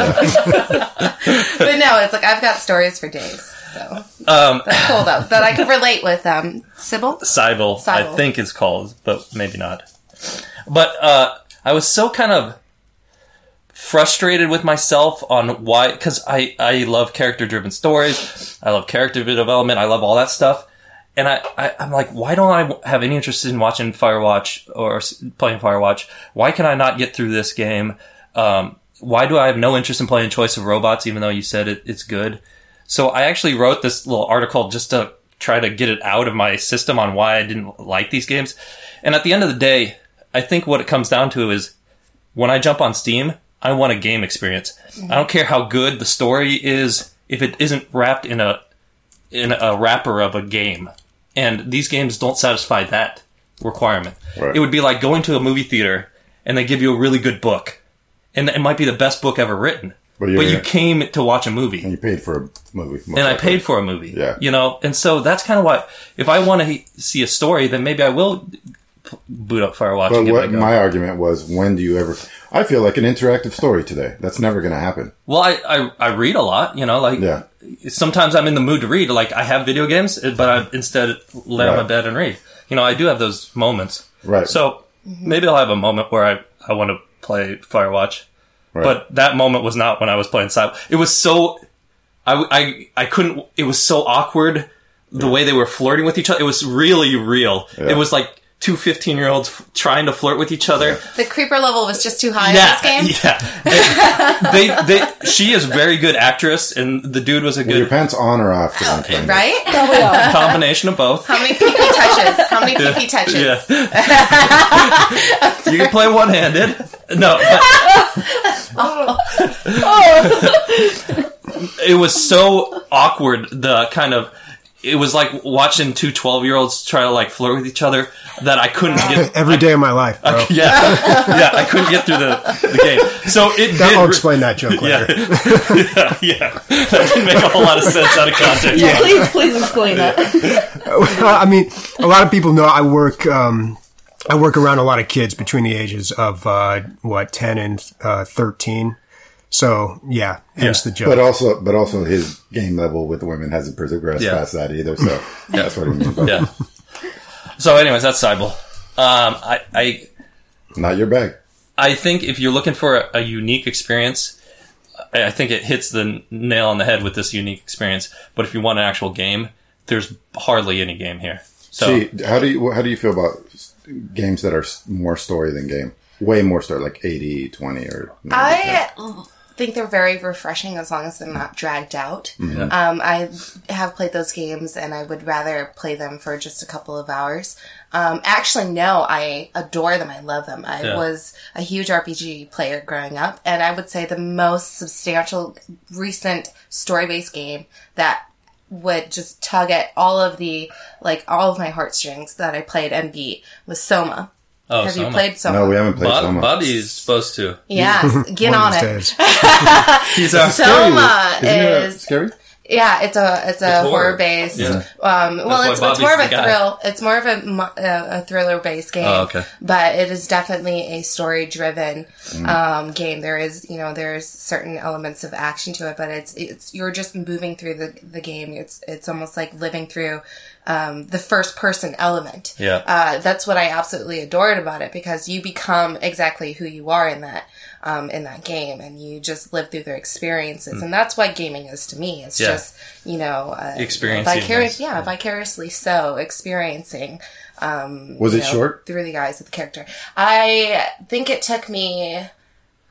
But no, it's like I've got stories for days. So that's cool though that I could relate with. Sybil. Cybele, I Cybele. think it's called, but maybe not. But I was so kind of frustrated with myself on why, because I love character-driven stories, I love character development, I love all that stuff, and I'm like, why don't I have any interest in watching Firewatch or playing Firewatch? Why can I not get through this game? Why do I have no interest in playing Choice of Robots, even though you said it's good? So I actually wrote this little article just to try to get it out of my system on why I didn't like these games. And at the end of the day, I think what it comes down to is when I jump on Steam, I want a game experience. I don't care how good the story is if it isn't wrapped in a wrapper of a game. And these games don't satisfy that requirement. Right. It would be like going to a movie theater and they give you a really good book. And it might be the best book ever written. But you came to watch a movie. And you paid for a movie. And I paid for a movie. Yeah. You know? And so that's kind of why, if I want to see a story, then maybe I will boot up Firewatch But and give what it a go. my argument was, when do you ever... I feel like an interactive story today. That's never going to happen. Well, I read a lot, you know, like, Yeah. sometimes I'm in the mood to read. Like, I have video games, but I instead lay on my Right. bed and read. You know, I do have those moments. Right. So, maybe I'll have a moment where I want to play Firewatch. Right. But that moment was not when I was playing Cyber. It was so... I couldn't... It was so awkward, the way they were flirting with each other. It was really real. Yeah. It was like two 15-year-olds trying to flirt with each other. The creeper level was just too high in this game. Yeah. She is a very good actress, and the dude was a Were your good pants on or off? Right? Probably are. combination of both. How many pee-pee touches? How many pee-pee touches? Yeah. You can play one-handed. No. It was so awkward, the kind of... It was like watching two 12-year-olds try to like flirt with each other that I couldn't get... Every day of my life, bro. Yeah, I couldn't get through the game. So it I'll did... explain that joke later. Yeah. That didn't make a whole lot of sense out of context. Yeah, please explain that. I mean, a lot of people know I work around a lot of kids between the ages of 10 and 13. So yeah, hence the joke. But also his game level with women hasn't progressed past that either. So that's what I mean. By Yeah. So, anyways, that's Cybele. Not your bag. I think if you're looking for a unique experience, I think it hits the nail on the head with this unique experience. But if you want an actual game, there's hardly any game here. So, See, how do you feel about games that are more story than game? Way more story, like 80-20 or... 90-10? I think they're very refreshing as long as they're not dragged out. Mm-hmm. I have played those games and I would rather play them for just a couple of hours. Actually, no, I adore them. I love them. I was a huge RPG player growing up, and I would say the most substantial recent story-based game that would just tug at all of my heartstrings that I played and beat was Soma. Oh, Have Soma. you played Soma? No, we haven't played Soma. Bobby's supposed to. Yeah, get One on of these it. days. He's our Soma Isn't it is scary? yeah, it's a horror. horror based. Yeah. Well, why it's Bobby's more of the a guy. thrill. It's more of a thriller based game. Oh, okay. But it is definitely a story driven game. There's certain elements of action to it, but it's you're just moving through the game. It's almost like living through the first person element. Yeah. That's what I absolutely adored about it, because you become exactly who you are in that game, and you just live through their experiences. And that's what gaming is to me. It's just, Experiencing vicariously so experiencing, Was it short? through the eyes of the character. I think it took me,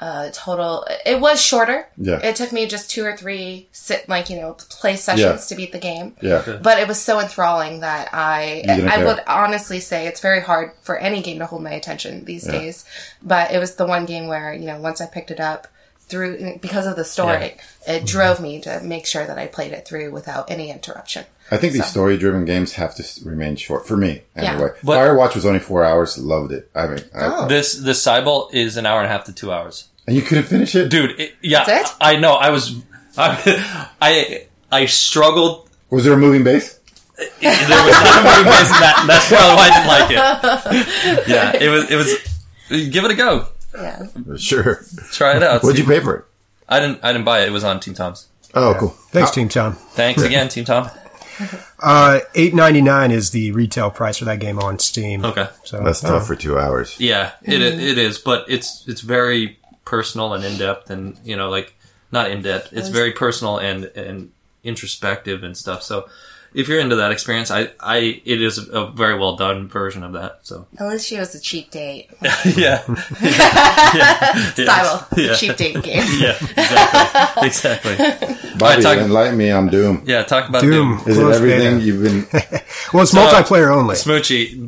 total. It was shorter. Yeah. It took me just 2 or 3 play sessions to beat the game. Yeah. But it was so enthralling that I would honestly say it's very hard for any game to hold my attention these days. But it was the one game where, once I picked it up because of the story, it drove me to make sure that I played it through without any interruption. I think these story-driven games have to remain short for me. Anyway, But Firewatch was only 4 hours. Loved it. I mean, this Cybele is an hour and a half to 2 hours. And you couldn't finish it, Dude. That's it? I know. I struggled. Was there a moving base? There was not a moving base in that. That's probably why I didn't like it. Yeah, it was. Give it a go. Yeah. Sure. Try it out. What'd you pay for it? I didn't buy it. It was on Team Tom's. Oh, cool. Thanks, Team Tom. Thanks again, Team Tom. $8.99 is the retail price for that game on Steam. Okay, so That's tough for 2 hours. yeah, it is, but it's very personal and in depth, and not in depth. It's very personal and introspective and stuff. So if you're into that experience, it is a very well done version of that. So At least she was a cheap date. yeah, Cybele, cheap date game. yeah, exactly. Bobby, enlighten me. I'm Doom. Yeah, talk about Doom. Is it Close everything beta. you've been? Well, it's multiplayer only. Smoochie,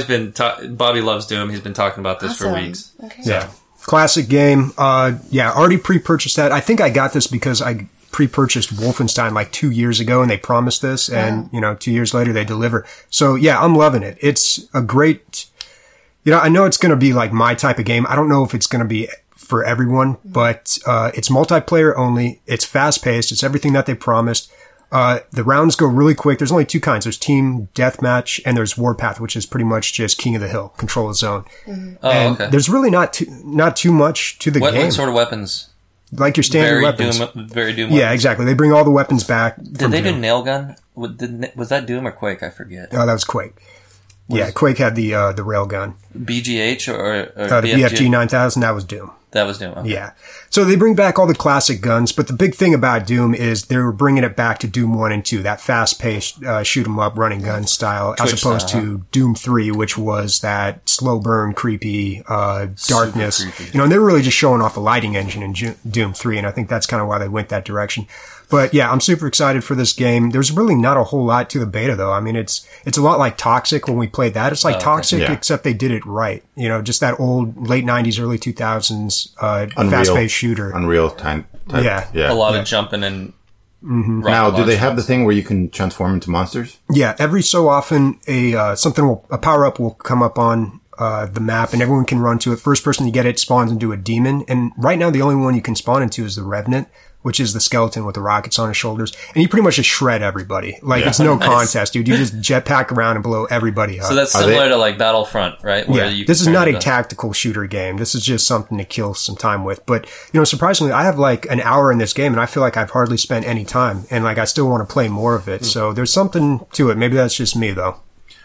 Bobby loves Doom. He's been talking about this for weeks. Okay. Yeah. Classic game. Already pre-purchased that. I think I got this because I pre-purchased Wolfenstein like 2 years ago and they promised this and, 2 years later they deliver. So yeah, I'm loving it. It's a great, I know it's going to be like my type of game. I don't know if it's going to be for everyone, but, it's multiplayer only. It's fast paced. It's everything that they promised. The rounds go really quick. There's only 2 kinds. There's team deathmatch and there's warpath, which is pretty much just king of the hill, control the zone. Mm-hmm. And there's really not too much to the game. What sort of weapons? Like your standard weapons. Very Doom Yeah, weapons. exactly. They bring all the weapons back. Did they do nail gun? Was that Doom or Quake? I forget. Oh, that was Quake. Yeah, Quake had the railgun. BGH or The BFG 9000, that was Doom. That was Doom. Okay. Yeah. So they bring back all the classic guns, but the big thing about Doom is they're bringing it back to Doom 1 and 2, that fast-paced, shoot-'em-up, running gun style, as opposed to Doom 3, which was that slow burn, creepy, darkness. Creepy. And they're really just showing off the lighting engine in Doom 3, and I think that's kind of why they went that direction. But yeah, I'm super excited for this game. There's really not a whole lot to the beta though. I mean, it's a lot like Toxic when we played that. It's like Toxic, except they did it right. Just that old late 90s, early 2000s, fast-paced shooter. Unreal type. Yeah. A lot of jumping and Now, do they have the thing where you can transform into monsters? Yeah. Every so often a power-up will come up on the map and everyone can run to it. First person to get it spawns into a demon. And right now the only one you can spawn into is the Revenant, which is the skeleton with the rockets on his shoulders. And you pretty much just shred everybody. Like, it's no contest, dude. You just jetpack around and blow everybody up. So that's similar to like Battlefront, right? Where this is not a tactical shooter game. This is just something to kill some time with. But, surprisingly, I have like an hour in this game and I feel like I've hardly spent any time. And like, I still want to play more of it. So there's something to it. Maybe that's just me though.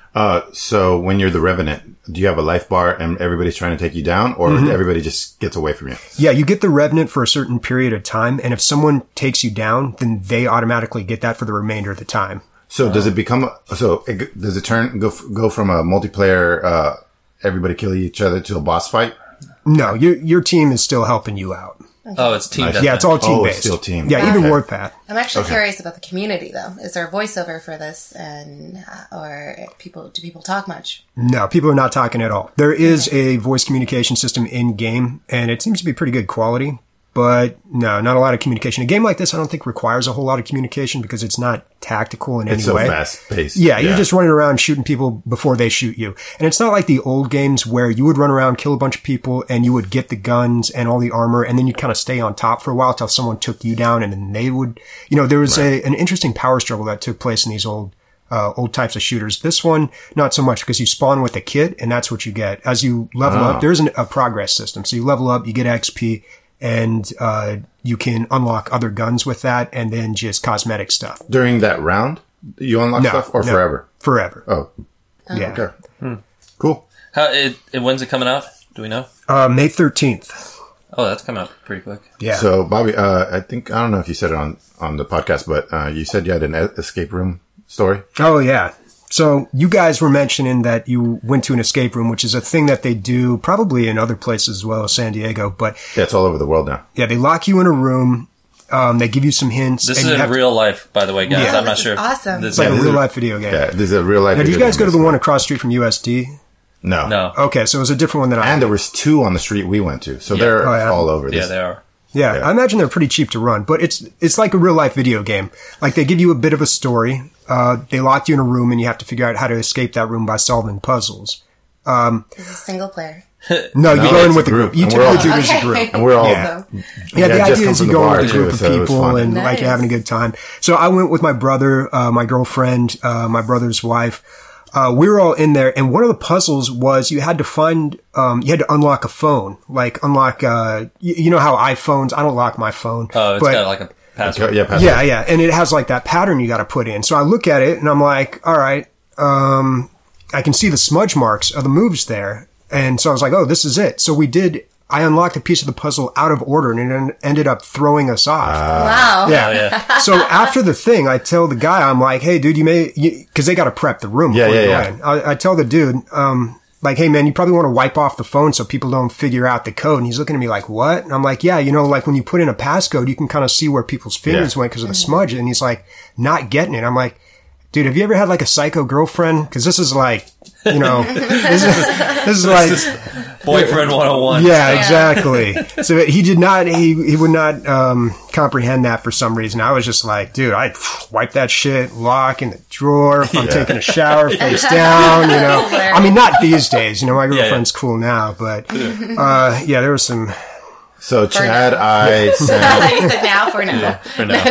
So when you're the Revenant, do you have a life bar and everybody's trying to take you down, or everybody just gets away from you? Yeah, you get the Revenant for a certain period of time, and if someone takes you down, then they automatically get that for the remainder of the time. So does it become, does it go from a multiplayer, everybody kill each other to a boss fight? No, your team is still helping you out. Okay. Oh, it's team. Yeah, it's all team based. It's still team. Yeah, even Warpath. I'm actually curious about the community, though. Is there a voiceover for this, or do people talk much? No, people are not talking at all. There is a voice communication system in game, and it seems to be pretty good quality. But no, not a lot of communication. A game like this, I don't think requires a whole lot of communication because it's not tactical in any way. It's so fast paced. Yeah, you're just running around shooting people before they shoot you. And it's not like the old games where you would run around, kill a bunch of people, and you would get the guns and all the armor, and then you'd kind of stay on top for a while till someone took you down, and then they would, there was an interesting power struggle that took place in these old types of shooters. This one, not so much because you spawn with a kit, and that's what you get. As you level up, there isn't a progress system. So you level up, you get XP, and you can unlock other guns with that, and then just cosmetic stuff. During that round, you unlock stuff, or forever? Forever. Oh. Yeah. Okay. Cool. When's it coming out? Do we know? May 13th. Oh, that's coming out pretty quick. Yeah. So, Bobby, I don't know if you said it on the podcast, but you said you had an escape room story? Oh, yeah. So you guys were mentioning that you went to an escape room, which is a thing that they do probably in other places as well as San Diego. But yeah, it's all over the world now. Yeah, they lock you in a room. They give you some hints. This is in real life, by the way, guys. Yeah. I'm not sure. Awesome. It's like a real life video game. Yeah, this is a real life. Now, did video you guys game go to the one across the street from USD? No. Okay, so it was a different one than I. And there was 2 on the street we went to, so they're all over this. Yeah, they are. Yeah, I imagine they're pretty cheap to run, but it's like a real life video game. Like they give you a bit of a story. They lock you in a room, and you have to figure out how to escape that room by solving puzzles. Is it single player? No, you go in with a group. You typically do it as a group. And we're all... Yeah, the idea is you go in with a group of people and like you're having a good time. So I went with my brother, my girlfriend, my brother's wife. We were all in there, and one of the puzzles was you had to find, you had to unlock a phone. Like unlock, you know how iPhones, I don't lock my phone. Oh, it's got like a password. Yeah. And it has like that pattern you got to put in. So I look at it and I'm like, all right, I can see the smudge marks of the moves there. And so I was like, oh, this is it. So I unlocked a piece of the puzzle out of order and it ended up throwing us off. Wow. Yeah. So after the thing, I tell the guy, I'm like, hey, dude, cause they got to prep the room before you go in. I tell the dude, like, hey man, you probably want to wipe off the phone so people don't figure out the code. And he's looking at me like, what? And I'm like, yeah, like when you put in a passcode, you can kind of see where people's fingers went because of the smudge. And he's like, not getting it. I'm like, dude, have you ever had like a psycho girlfriend? Cause this is like, this is like boyfriend 101. Yeah, exactly. So he did not, he would not, comprehend that for some reason. I was just like, dude, I wipe that shit, lock in the drawer. If I'm taking a shower, face down, I mean, not these days, my girlfriend's cool now, but, there was some. So Chad, Sam. You said now for now. Yeah, for now.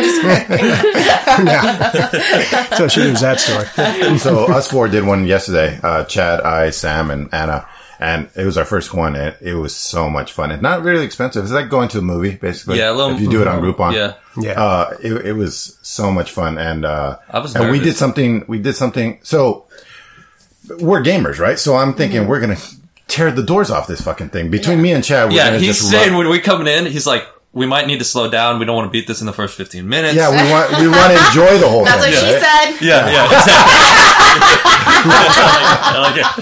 So she knows that story. So us 4 did one yesterday. Chad, Sam, and Anna. And it was our first one. And it was so much fun. It's not really expensive. It's like going to a movie, basically. Yeah, a little. If you do it on Groupon. Yeah. It was so much fun. And, I was and nervous. we did something. So we're gamers, right? So I'm thinking we're going to tear the doors off this fucking thing. Between me and Chad, we're gonna he's just saying when we're coming in, he's like, we might need to slow down. We don't want to beat this in the first 15 minutes. Yeah, we want to enjoy the whole That's thing. what she said. Yeah, exactly. I like it.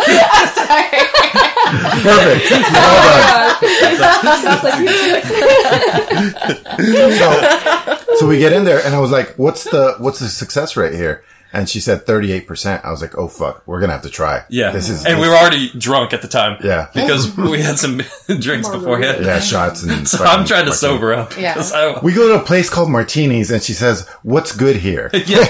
Perfect. So we get in there, and I was like, "What's the success rate here?" And she said 38%. I was like, oh fuck, we're going to have to try. Yeah. And we were already drunk at the time. Yeah. Because we had some drinks beforehand. Yeah, shots and so I'm trying to sober up. Yeah. We go to a place called Martini's and she says, what's good here? Yeah.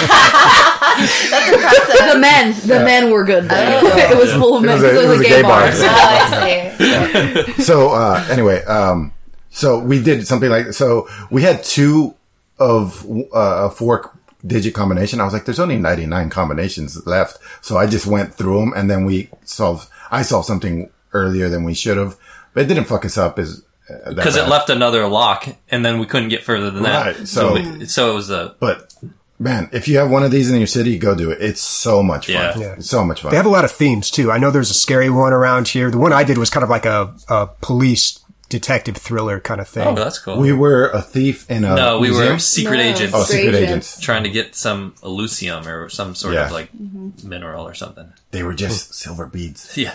That's impressive. The men were good. It was full of men. It was a gay bar. Oh, I see. So, anyway, so we did something like, so we had 2 of, 4 digit combination. I was like, there's only 99 combinations left. So I just went through them and then I solved something earlier than we should have, but it didn't fuck us up because it left another lock and then we couldn't get further than that. Right. So it was but man, if you have one of these in your city, go do it. It's so much fun. Yeah. It's so much fun. They have a lot of themes too. I know there's a scary one around here. The one I did was kind of like a police detective thriller kind of thing. Oh, that's cool. We were a thief in a No, we museum? were secret agents. Oh, secret agents. Trying to get some Elusium or some sort of like mineral or something. They were just silver beads. Yeah.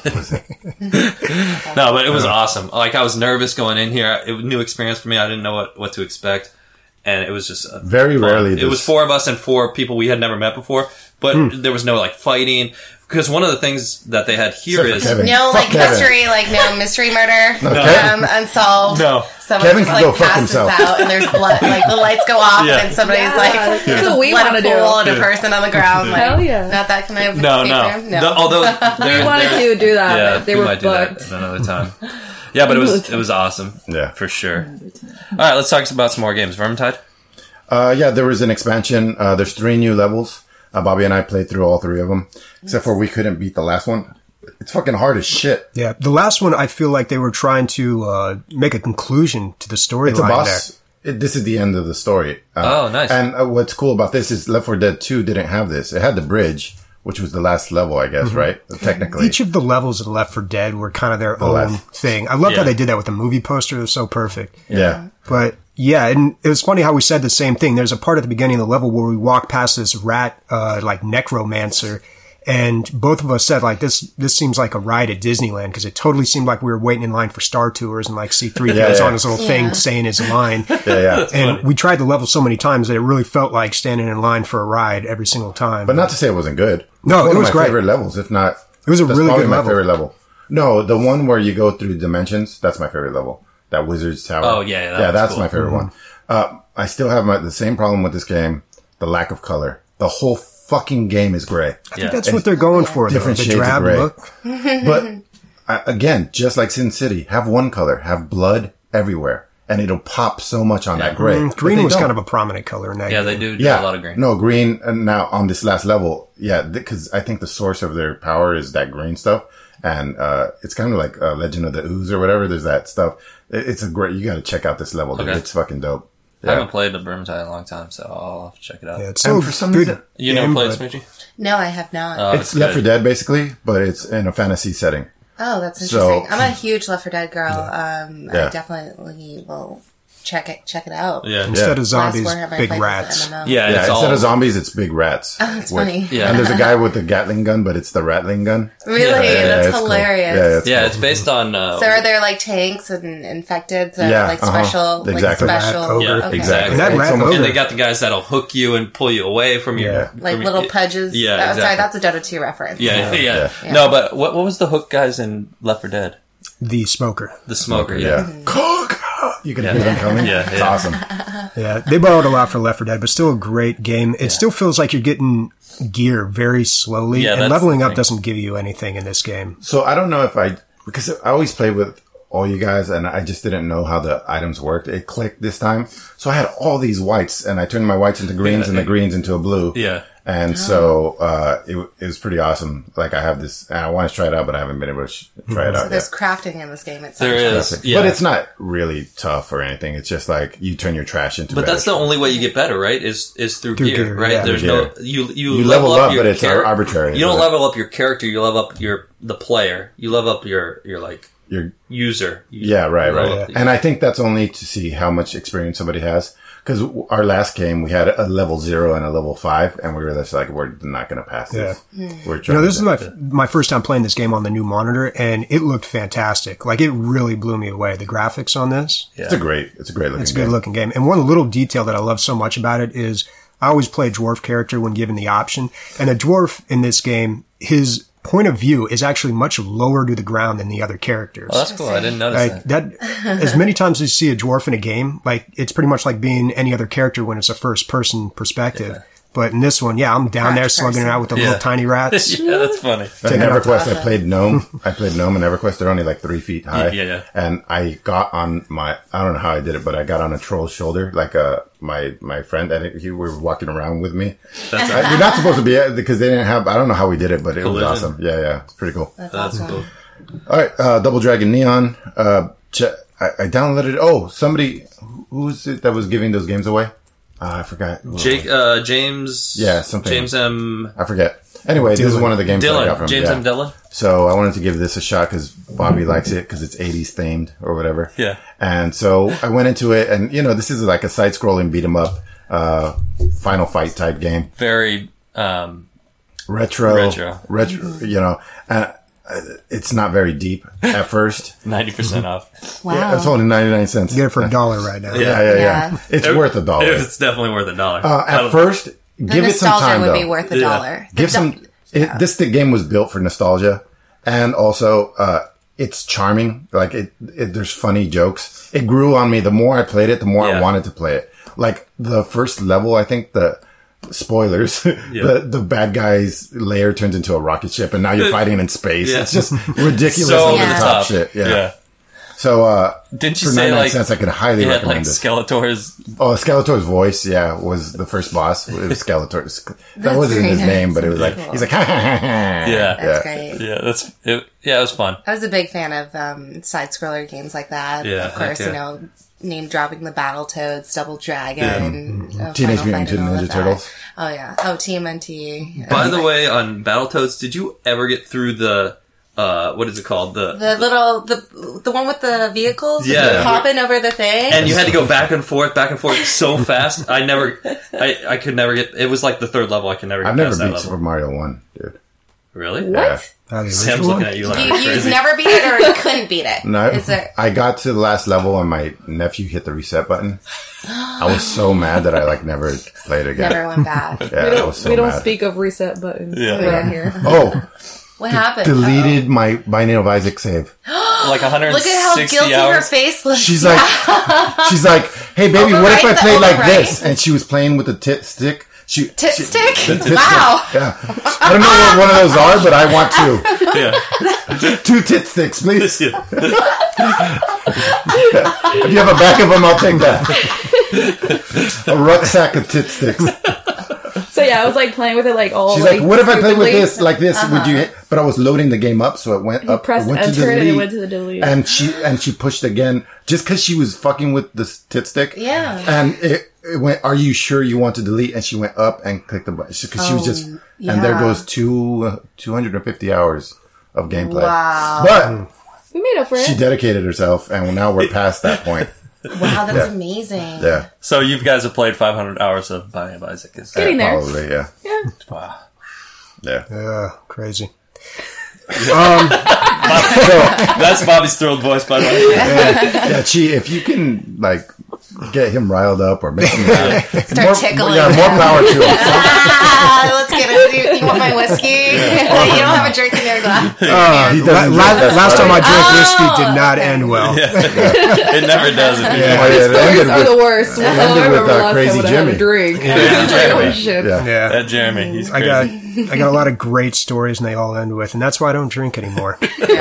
No, but it was awesome. Like I was nervous going in here. It was a new experience for me. I didn't know what to expect. And it was just very fun. rarely. It was 4 of us and 4 people we had never met before, but there was no like fighting. Because one of the things that they had here is mystery, like no mystery murder, unsolved. No, somebody Kevin just can go like fuck passes himself. out, and there's blood. Like the lights go off, and somebody's like, That's what we let want a to do. pool and a person on the ground. Like, Hell yeah. Not that kind of No. Although we wanted to do that, but they we were might do booked. that another time. Yeah, but it was awesome. Yeah, for sure. All right, let's talk about some more games. Vermintide. Yeah, there was an expansion. There's 3 new levels. Bobby and I played through all 3 of them, except for we couldn't beat the last one. It's fucking hard as shit. Yeah, the last one, I feel like they were trying to make a conclusion to the storyline. It's a boss. This is the end of the story. Oh, nice. And what's cool about this is Left 4 Dead 2 didn't have this. It had the bridge, which was the last level, I guess, right? Technically. Each of the levels of Left 4 Dead were kind of their own thing. I loved how they did that with the movie poster. It was so perfect. Yeah. But yeah, and it was funny how we said the same thing. There's a part at the beginning of the level where we walk past this rat, like necromancer, And both of us said, like, this seems like a ride at Disneyland, because it totally seemed like we were waiting in line for Star Tours, and like C-3PO's on his little thing saying his line. And we tried the level so many times that it really felt like standing in line for a ride every single time. But not to say it wasn't good. No, it was my great. Favorite levels, if not, it was a really good my level. favorite level. No, the one where you go through dimensions, that's my favorite level. That Wizard's Tower. Oh, yeah. That's cool. my favorite one. I still have the same problem with this game, the lack of color. The whole fucking game is gray. I think that's what they're going for, different the shades drab of gray. look. But again, just like Sin City, have one color, have blood everywhere, and it'll pop so much on that gray. Green was kind of a prominent color in that game. They do a lot of green. No, green, and now on this last level, because I think the source of their power is that green stuff, and it's kind of like Legend of the Ooze or whatever. There's that stuff. It's a great, you got to check out this level, dude. It's fucking dope. I haven't played the Vermintide in a long time, so I'll have to check it out. Yeah, it's so for some good. reason, You never played Smoochie? No, I have not. it's Left 4 Dead basically, but it's in a fantasy setting. Oh, that's interesting. So- I'm a huge Left 4 Dead girl. I definitely will check it out. Yeah. Instead of zombies, Last Warhammer I big played was rats. the MMO. Yeah, Yeah, it's instead all... of zombies, it's big rats. Oh, that's funny. Yeah. And there's a guy with the Gatling gun, but it's the Ratling gun. Really? it's That's cool. hilarious. Yeah, it's based on... So are there like tanks and infected? So Yeah, like special, exactly. like special. Rat ogre. Yeah, Okay. exactly. And that It's rat almost- ogre, And they got the guys that'll hook you and pull you away from your... Yeah. Like from little your, pudges. Yeah, Oh, sorry, exactly. that's a Dota 2 reference. Yeah. No, but what was the hook guys in Left 4 Dead? the smoker. The smoker, Yeah. Cook! You can hear them coming. Yeah, It's yeah. awesome. Yeah, they borrowed a lot from Left 4 Dead, but still a great game. It still feels like you're getting gear very slowly, Yeah, and that's leveling the up thing. doesn't give you anything in this game. So I don't know if because I always play with all you guys and I just didn't know how the items worked. It clicked this time. So I had all these whites and I turned my whites into greens and the greens into a blue. Yeah. And so, it was pretty awesome. Like I have this, and I want to try it out, but I haven't been able to try it So out there's yet. crafting in this game. It There sounds is. Yeah. But it's not really tough or anything. It's just like you turn your trash into But that's the better. only way you get better, right? Is through gear, gear, right? yeah. There's Gear. no you You level up, your but it's char- arbitrary. You don't level up your character. You level up the player. You level up your like Your user. Yeah, right. level up the- And I think that's only to see how much experience somebody has. Because our last game, we had a level 0 and a level 5, and we were just like, we're not going to pass this. We're trying This is my first time playing this game on the new monitor, and it looked fantastic. Like, it really blew me away. The graphics on this. It's a great looking It's a game. good looking game. And one little detail that I love so much about it is I always play a dwarf character when given the option. And a dwarf in this game, his point of view is actually much lower to the ground than the other characters. Oh, that's cool. I didn't notice Like that. as many times as you see a dwarf in a game, like it's pretty much like being any other character when it's a first person perspective. Yeah. But in this one, I'm down there slugging it out with the little tiny rats. Yeah, that's funny. In EverQuest, I played Gnome. I played Gnome in EverQuest. They're only like 3 feet high. Yeah. And I got on I don't know how I did it, but I got on a troll's shoulder, like my friend, and he were walking around with me. You're not supposed to be, because they didn't have, I don't know how we did it, but it Collision. was awesome. Yeah. It's pretty cool. That's That's awesome. cool. All right, Double Dragon Neon. I downloaded. Oh, somebody who was it that was giving those games away? I forgot. James. Yeah, something. James M. I forget. Anyway, this is one of the games that I got Dylan. from James yeah. M. Dylan. So I wanted to give this a shot because Bobby likes it because it's 80s themed or whatever. Yeah. And so I went into it, and this is like a side-scrolling beat 'em up, Final Fight type game. Very Retro. And it's not very deep at first. 90% off. Wow. Yeah, it's only 99 cents. You get it for $1 right now. Yeah. It's worth $1. It's definitely worth $1. At first, give it some nostalgia time, would though. be worth $1. Give some. This game was built for nostalgia, and also it's charming. Like there's funny jokes. It grew on me. The more I played it, the more I wanted to play it. Like the first level, I think spoilers. The bad guy's lair turns into a rocket ship, and now you're fighting in space. Yeah. It's just ridiculous, So over the top shit. Yeah. So didn't you for say 99 cents, I can highly it had recommend like it. Skeletor's? Oh, Skeletor's voice, was the first boss. It was Skeletor. That wasn't his name, but it was like, he's like, ha ha ha ha. Yeah. That's great. Yeah, it was fun. I was a big fan of side-scroller games like that. Yeah, of course, okay. name dropping the Battletoads, Double Dragon, Teenage Final Mutant Fight and all Ninja of that. Turtles. Oh yeah. Oh, TMNT. By the way, on Battletoads, did you ever get through the what is it called? The one with the vehicles, Yeah. hopping over the thing, and you had to go back and forth so fast. I could never get. It was like the third level. I could never. Get I've never past that beat level. Super Mario 1, dude. Really? What? Sam's looking at you like You've crazy. never beat it or you couldn't beat it? No, Is it? I got to the last level and my nephew hit the reset button. I was so mad that I never played again. Never went back. Yeah, I was so we don't mad. speak of reset buttons Yeah. around here. Oh, What happened? deleted my Binding of Isaac save. Like 160 Look at how guilty her hours. face looks. She's like, hey baby, what if I Overwrite played the like overwrite. this? And she was playing with the tit stick. tit stick? The tit Wow. stick. Yeah. I don't know what one of those are, but I want two. Yeah. 2 tit sticks, please. Yeah. If you have a back of them, I'll take that. A rucksack of tit sticks. So yeah, I was like playing with it like all. She's like, what if I played with stupidly. this like this? Would you hit? But I was loading the game up, so it went up. Pressed it went to enter and it delete, went to the delete. and she pushed again just because she was fucking with the tit stick. Yeah. And it went, are you sure you want to delete? And she went up and clicked the button because she was just, and there yeah. goes 250 hours of gameplay. Wow. But We made up for it. she dedicated herself, and now we're past that point. Wow, that's amazing. Yeah. So you guys have played 500 hours of Binding of Isaac. Getting there. Probably, yeah. Yeah. Wow. Yeah. Crazy. That's Bobby's thrilled voice, by the way. Yeah, Chi, if you can, get him riled up or make him laugh. Start tickling Yeah, him. more power to him. Let's get it. You want my whiskey? You don't have a drink in your glass. He doesn't drink, that's Last time I funny. drank whiskey did not end well. It never does. If you Yeah, drink. it Stories ended are with- the worst. ended I with, remember last Crazy time when I had Jimmy. a drink. Yeah, Like, Jeremy. oh shit. Yeah. Yeah. That Jeremy, he's I crazy. got a lot of great stories, and they all end with, and that's why I don't drink anymore.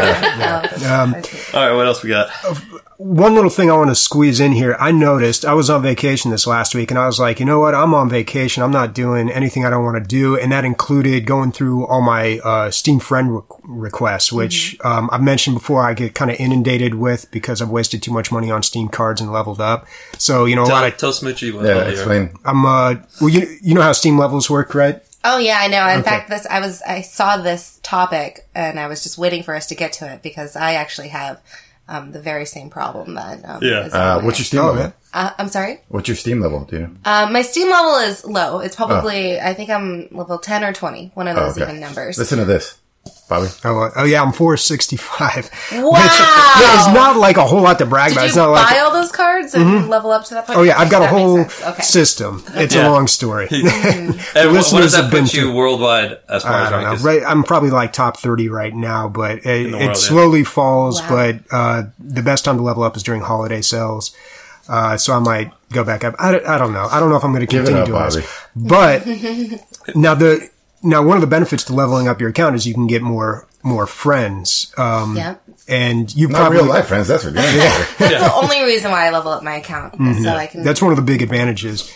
All right, what else we got? One little thing I want to squeeze in here. I noticed I was on vacation this last week, and I was like, you know what? I'm on vacation. I'm not doing anything I don't want to do, and that included going through all my Steam friend requests, which I've mentioned before. I get kind of inundated with because I've wasted too much money on Steam cards and leveled up. So a lot of Tell Smoochie what Yeah, explain. I'm well, you know how Steam levels work, right? Oh yeah, I know. In fact, I saw this topic and I was just waiting for us to get to it because I actually have the very same problem that is on What's your Steam Oh, level? I'm sorry? What's your Steam level? Do you know? My Steam level is low. It's probably, I think I'm level 10 or 20. One of those okay. even numbers. Listen to this, Bobby. Oh yeah, I'm 465. Wow! Yeah, it's not like a whole lot to brag Did about. you It's not buy like all those cards and level up to that point? oh yeah, I've got a That makes whole sense. Okay. system. It's Yeah. a long story. And what listeners does that have been put you to- worldwide as far I as don't know. rank is? Right, I'm probably like top 30 right now, but it, the world, it slowly falls. Wow. But the best time to level up is during holiday sales. So I might go back up. I don't know. I don't know if I'm going to Give it continue up, doing Bobby. this. But now one of the benefits to leveling up your account is you can get more friends. Yep. And you Not probably real life friends, that's for damn sure. That's the only reason why I level up my account. So I can. That's one of the big advantages.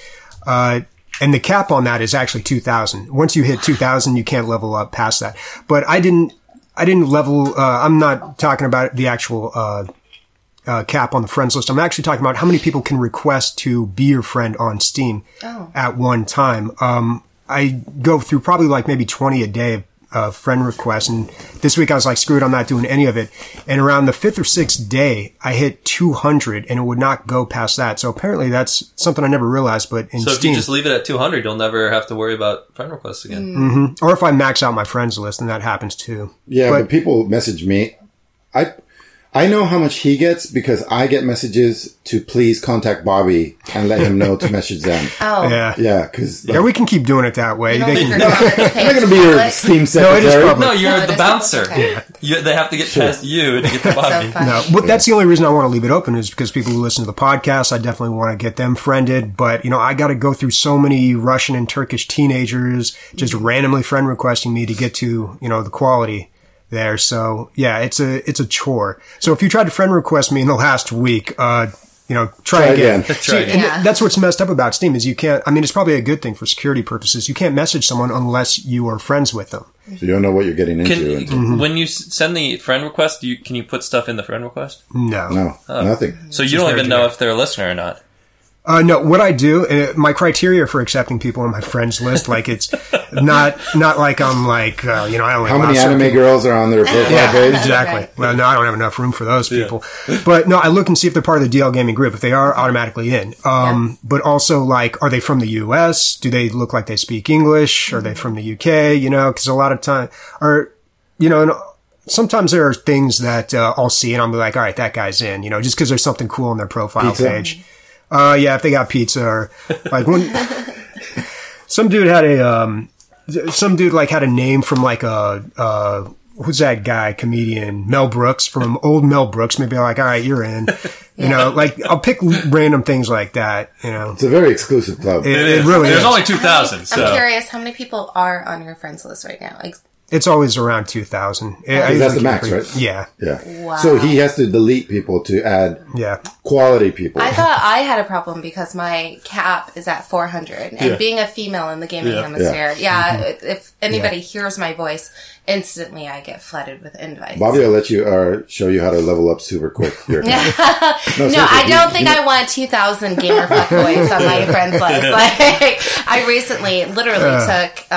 And the cap on that is actually 2,000. Once you hit 2,000, you can't level up past that. But I didn't level, I'm not talking about the actual, cap on the friends list. I'm actually talking about how many people can request to be your friend on Steam at one time. I go through probably like maybe 20 a day of friend requests. And this week I was like, screw it, I'm not doing any of it. And around the 5th or 6th day, I hit 200 and it would not go past that. So apparently that's something I never realized, but in So if Steam. you just leave it at 200, you'll never have to worry about friend requests again. Or if I max out my friends list, then that happens too. Yeah, but people message me. I know how much he gets because I get messages to please contact Bobby and let him know to message them. Oh. Yeah. Yeah, because Yeah, we can keep doing it that way. You don't They leave can- your comments I'm not going to be your Steam secretary. No, it is public. No, you're No, the there's bouncer. okay. They have to get past you to get to Bobby. So funny. No, but that's the only reason I want to leave it open is because people who listen to the podcast, I definitely want to get them friended. But, I got to go through so many Russian and Turkish teenagers just randomly friend requesting me to get to, the quality there. So yeah, it's a chore. So if you tried to friend request me in the last week, try again. Try again. And Yeah. that's what's messed up about Steam is you can't, it's probably a good thing for security purposes. You can't message someone unless you are friends with them. So you don't know what you're getting into. When you send the friend request, can you put stuff in the friend request? No. No, nothing. So you don't even know if they're a listener or not. No, what I do, my criteria for accepting people on my friends list, like it's not like I'm like, I only How allow many certain anime people. girls are on their profile Yeah, page? exactly. Right. Well, no, I don't have enough room for those people. But no, I look and see if they're part of the DL Gaming group. If they are, automatically in. But also like, are they from the US? Do they look like they speak English? Are they from the UK? Because a lot of time, or you know, and sometimes there are things that I'll see and I'll be like, all right, that guy's in, you know, just because there's something cool on their profile page. Yeah, if they got pizza or like when some dude had a name from like who's that guy, comedian, Mel Brooks, from old Mel Brooks. Maybe like, all right, you're in. You know, like I'll pick random things like that, you know. It's a very exclusive club. It really is. There's only 2,000. So. I'm curious, how many people are on your friends list right now? Like, it's always around 2,000. That's the max, right? Yeah. Yeah. Wow. So he has to delete people to add quality people. I thought I had a problem because my cap is at 400. And being a female in the gaming hemisphere, if anybody hears my voice, instantly I get flooded with invites. Bobby, I'll let you show you how to level up super quick. Here. No, I don't think I want 2,000 gamer fuckboys on my friends list. Like, I recently literally took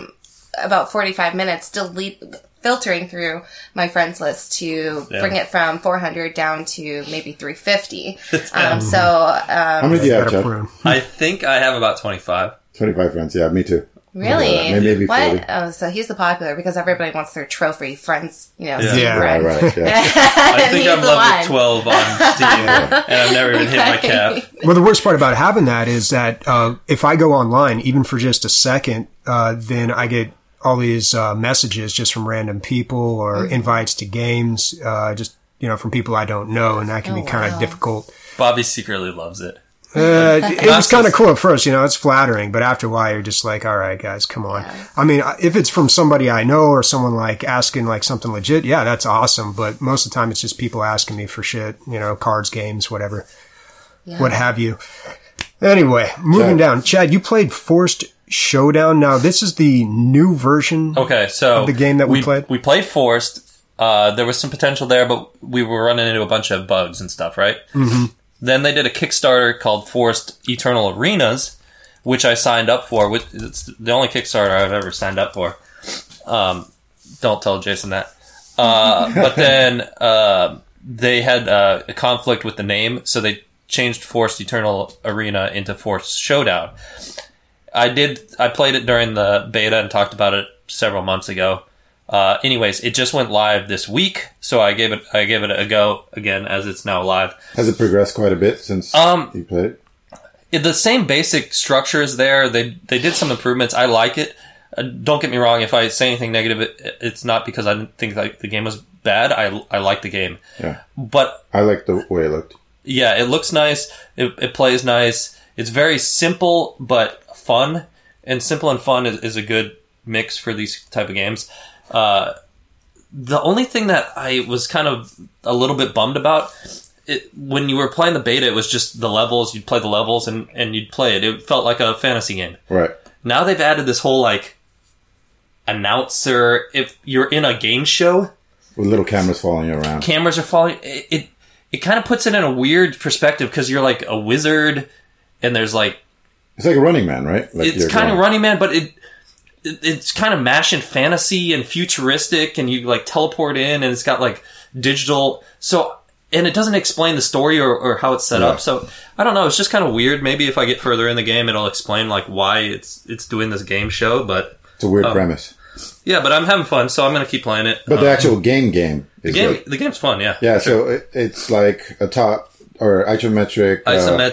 about 45 minutes filtering through my friends list to bring it from 400 down to maybe 350. How many do you have, Chad? I think I have about 25. 25 friends, yeah, me too. Really? Maybe 40. What? Oh, so he's the popular because everybody wants their trophy friends, you know, Right. Yeah. I think I'm level 12 on Steam, and I've never even hit my cap. Well, the worst part about having that is that if I go online, even for just a second, then I get all these messages just from random people or invites to games, just, you know, from people I don't know, and that can be kind of difficult. Bobby secretly loves it. It was kind of cool at first, you know, it's flattering, but after a while you're just like, all right, guys, come on. Yeah. I mean, if it's from somebody I know or someone like asking like something legit, yeah, that's awesome. But most of the time it's just people asking me for shit, you know, cards, games, whatever, what have you. Anyway, moving down. Chad, you played Forced Showdown. Now, this is the new version of the game that we played? We played Forced. There was some potential there, but we were running into a bunch of bugs and stuff, right? Mm-hmm. Then they did a Kickstarter called Forced Eternal Arenas, which I signed up for. It's the only Kickstarter I've ever signed up for. Don't tell Jason that. But then they had a conflict with the name, so they changed Forced Eternal Arena into Forced Showdown. I played it during the beta and talked about it several months ago. Anyways, it just went live this week, so I gave it a go again as it's now live. Has it progressed quite a bit since you played it? The same basic structure is there. They did some improvements. I like it. Don't get me wrong. If I say anything negative, it's not because I didn't think the game was bad. I like the game. Yeah. But I like the way it looked. Yeah, it looks nice. It plays nice. It's very simple but fun, and simple and fun is a good mix for these type of games. The only thing that I was kind of a little bit bummed about, when you were playing the beta, it was just the levels. You'd play the levels and you'd play it. It felt like a fantasy game. Right. Now they've added this whole, like, announcer. If you're in a game show, with little cameras following you around. Cameras are following. It kind of puts it in a weird perspective because you're like a wizard and there's like... It's like a Running Man, right? Like it's kind of Running Man, but it's kind of mashing fantasy and futuristic, and you like teleport in, and it's got like digital. So, and it doesn't explain the story or how it's set up. So I don't know. It's just kind of weird. Maybe if I get further in the game, it'll explain like why it's doing this game show. But it's a weird premise. Yeah, but I'm having fun, so I'm going to keep playing it. But the actual game is the game's fun. Yeah. Yeah. So it's like a top or isometric.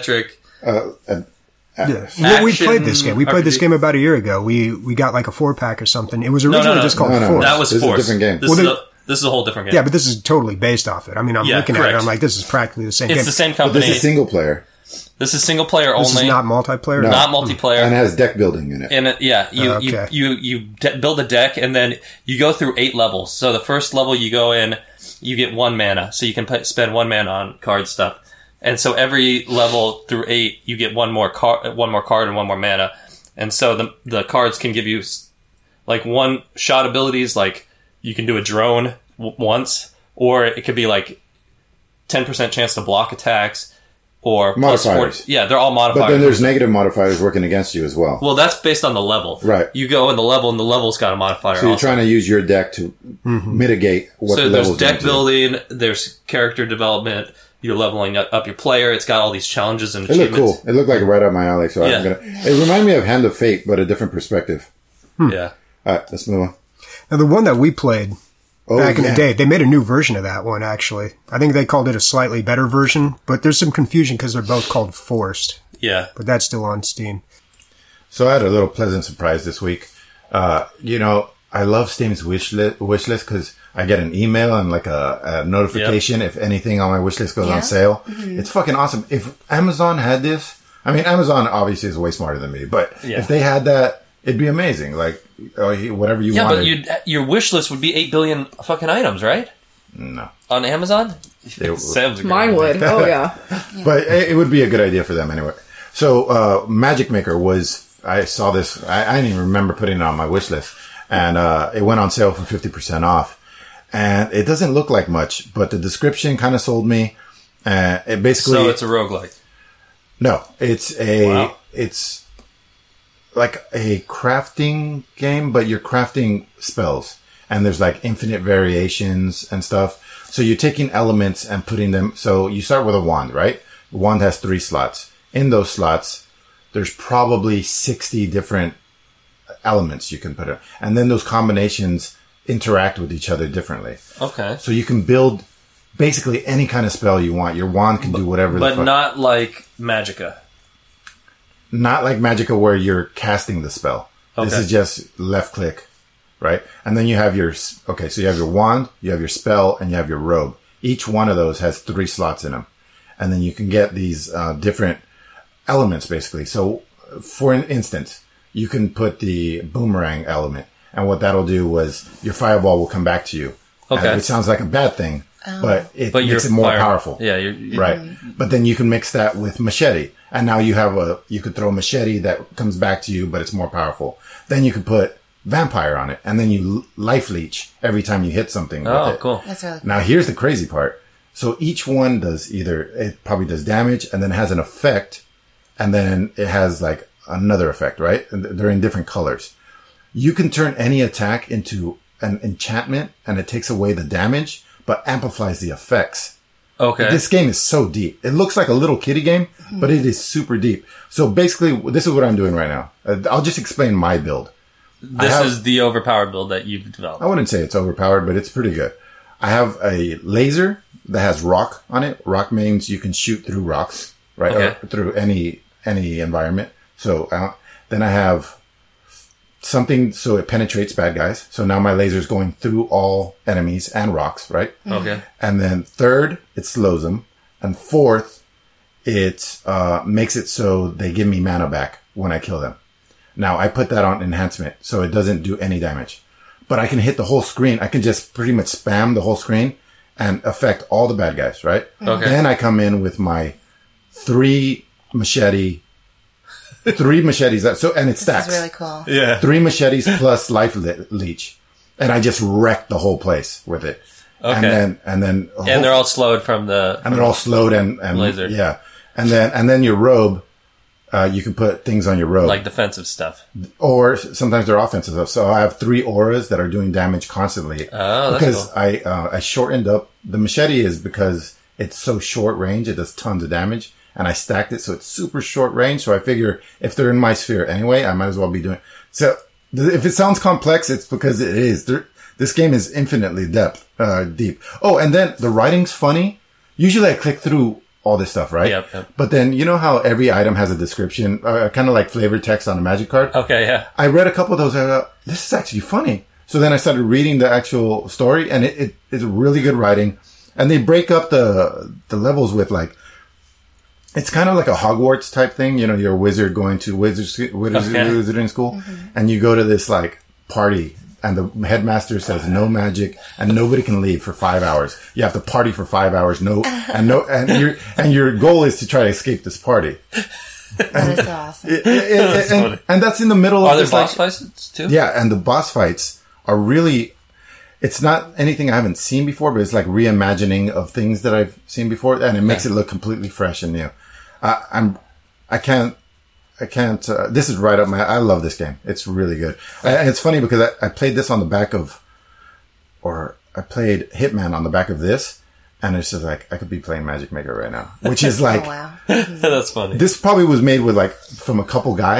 Well, we played this game. We played this game about a year ago. We got like a 4-pack or something. It was originally just called Force. That was Force. This is a different game. This is a whole different game. Yeah, but this is totally based off it. I mean, I'm looking at it, I'm like, this is practically the same game. It's the same company. But this is single player. This is single player only. This is not multiplayer? No. Not multiplayer. And it has deck building in it. And you build a deck, and then you go through 8 levels. So the first level you go in, you get 1 mana. So you can spend 1 mana on card stuff. And so every level through 8, you get one more card and 1 more mana. And so the cards can give you like one shot abilities, like you can do a drone once, or it could be like 10% chance to block attacks, or modifiers. They're all modifiers. But then there's negative modifiers working against you as well. Well, that's based on the level. Right. You go in the level, and the level's got a modifier. So you're trying to use your deck to mitigate what the level's So there's deck building, there's character development. You're leveling up your player. It's got all these challenges and achievements. It looked cool. It looked like right up my alley. So it reminded me of Hand of Fate, but a different perspective. Yeah. All right, let's move on. Now, the one that we played, back in the day. They made a new version of that one, actually. I think they called it a slightly better version, but there's some confusion because they're both called Forced. Yeah. But that's still on Steam. So I had a little pleasant surprise this week. I love Steam's wish list because I get an email and like a notification if anything on my wish list goes on sale. Mm-hmm. It's fucking awesome. If Amazon had this, I mean, Amazon obviously is way smarter than me, but if they had that, it'd be amazing. Like, whatever you wanted. Yeah, but your wish list would be 8 billion fucking items, right? No. On Amazon? Mine would. Oh, yeah. But it would be a good idea for them anyway. So, Magic Maker I saw this, I didn't even remember putting it on my wish list. And, it went on sale for 50% off. And it doesn't look like much, but the description kind of sold me. It basically. So it's a roguelike. No, it's like a crafting game, but you're crafting spells. And there's like infinite variations and stuff. So you're taking elements and putting them. So you start with a wand, right? The wand has 3 slots. In those slots, there's probably 60 different elements you can put in. And then those combinations interact with each other differently. Okay. So you can build basically any kind of spell you want. Your wand can do whatever But not like Magicka. Not like Magicka where you're casting the spell. Okay. This is just left click, right? And then you have so you have your wand, you have your spell, and you have your robe. Each one of those has 3 slots in them. And then you can get these different elements basically. So for instance, you can put the boomerang element. And what that'll do was your fireball will come back to you. Okay. And it sounds like a bad thing, but it makes it more powerful. Yeah. Right. But then you can mix that with machete. And now you could throw a machete that comes back to you, but it's more powerful. Then you could put vampire on it. And then you life leech every time you hit something with it. Oh, cool. That's really cool. Now here's the crazy part. So each one it probably does damage and then has an effect. And then it has like another effect, right? And they're in different colors. You can turn any attack into an enchantment and it takes away the damage, but amplifies the effects. Okay. This game is so deep. It looks like a little kiddie game, but it is super deep. So basically, this is what I'm doing right now. I'll just explain my build. This is the overpowered build that you've developed. I wouldn't say it's overpowered, but it's pretty good. I have a laser that has rock on it. Rock means you can shoot through rocks, right? Okay. Or through any environment. So then I have something so it penetrates bad guys. So now my laser is going through all enemies and rocks, right? Okay. And then third, it slows them. And fourth, it makes it so they give me mana back when I kill them. Now I put that on enhancement so it doesn't do any damage. But I can hit the whole screen. I can just pretty much spam the whole screen and affect all the bad guys, right? Okay. Then I come in with my 3 machetes, and it stacks. This is really cool. Yeah. 3 machetes plus life leech. And I just wrecked the whole place with it. Okay. And then they're all slowed from the... And they're all slowed and laser. Yeah. And then your robe, you can put things on your robe. Like defensive stuff. Or sometimes they're offensive stuff. So I have 3 auras that are doing damage constantly. Oh, that's because cool. I shortened up the machete is because it's so short range, it does tons of damage. And I stacked it so it's super short range. So I figure if they're in my sphere anyway, I might as well be doing. So if it sounds complex, it's because it is. This game is infinitely deep. Oh, and then the writing's funny. Usually I click through all this stuff, right? Yep. But then you know how every item has a description, kind of like flavored text on a magic card? Okay, yeah. I read a couple of those. I thought, this is actually funny. So then I started reading the actual story, and it's really good writing. And they break up the levels with like, it's kind of like a Hogwarts type thing. You know, you're a wizard going to wizarding school, and you go to this like party, and the headmaster says no magic, and nobody can leave for 5 hours. You have to party for 5 hours. And your goal is to try to escape this party. That is so awesome. And that's in the middle of Are there this, boss fights too? Yeah, and the boss fights are really. It's not anything I haven't seen before, but it's like reimagining of things that I've seen before, and it makes it look completely fresh and new. I can't, this is right up I love this game. It's really good. And it's funny because I played this on the back of, or I played Hitman on the back of this, and it's just like, I could be playing Magic Maker right now, which is like, Oh, wow. That's funny. this probably was made with like, from a couple guys,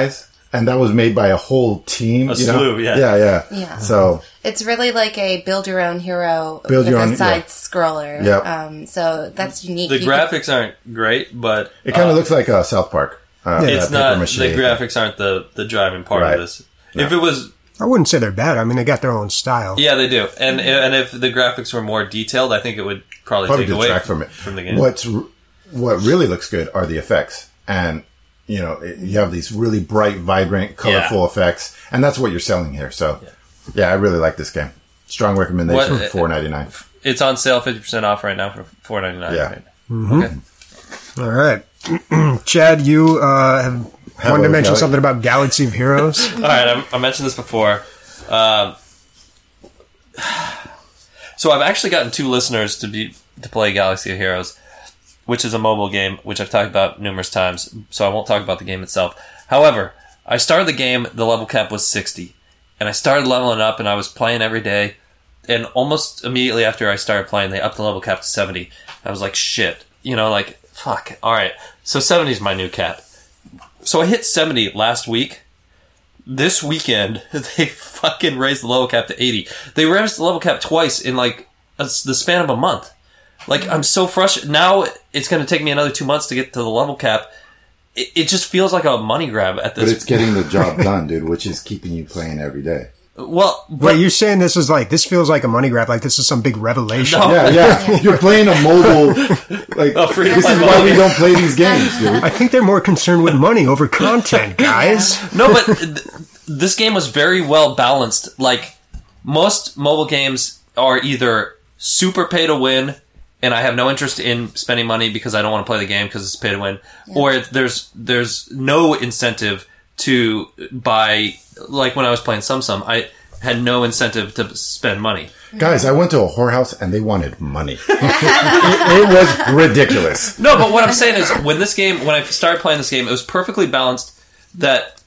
and that was made by a whole team. A slew, yeah. So it's really like a build your own hero with a side scroller. Yeah. So that's unique. The graphics aren't great, but it kind of looks like South Park. It's not. The graphics aren't the driving part of this. No. If it was, I wouldn't say they're bad. I mean, they got their own style. Yeah, they do. And if the graphics were more detailed, I think it would probably take away from the game. What really looks good are the effects, and you know, you have these really bright, vibrant, colorful effects, and that's what you're selling here. So, I really like this game. Strong recommendation for $4.99. It's on sale, 50% off right now for $4.99. Yeah. Right? Mm-hmm. Okay. All right, Chad, you have wanted to mention something about Galaxy of Heroes. All right, I mentioned this before. So I've actually gotten 2 listeners to play Galaxy of Heroes, which is a mobile game, which I've talked about numerous times, so I won't talk about the game itself. However, I started the game, the level cap was 60, and I started leveling up, and I was playing every day, and almost immediately after I started playing, they upped the level cap to 70. I was like, shit. You know, like, fuck. All right, so 70 is my new cap. So I hit 70 last week. This weekend, they fucking raised the level cap to 80. They raised the level cap twice in, like, the span of a month. Like, I'm so frustrated. Now it's going to take me another 2 months to get to the level cap. It just feels like a money grab at this. But it's getting the job done, dude, which is keeping you playing every day. Well, but you're saying this feels like a money grab, like this is some big revelation. No. Yeah. You're playing a mobile, like, this is why we don't play these games, dude. I think they're more concerned with money over content, guys. No, but this game was very well balanced. Like, most mobile games are either super pay to win, and I have no interest in spending money because I don't want to play the game because it's pay to win. Yeah. Or there's no incentive to buy, like when I was playing Sum, I had no incentive to spend money. Guys, I went to a whorehouse and they wanted money. it was ridiculous. No, but what I'm saying is when I started playing this game, it was perfectly balanced that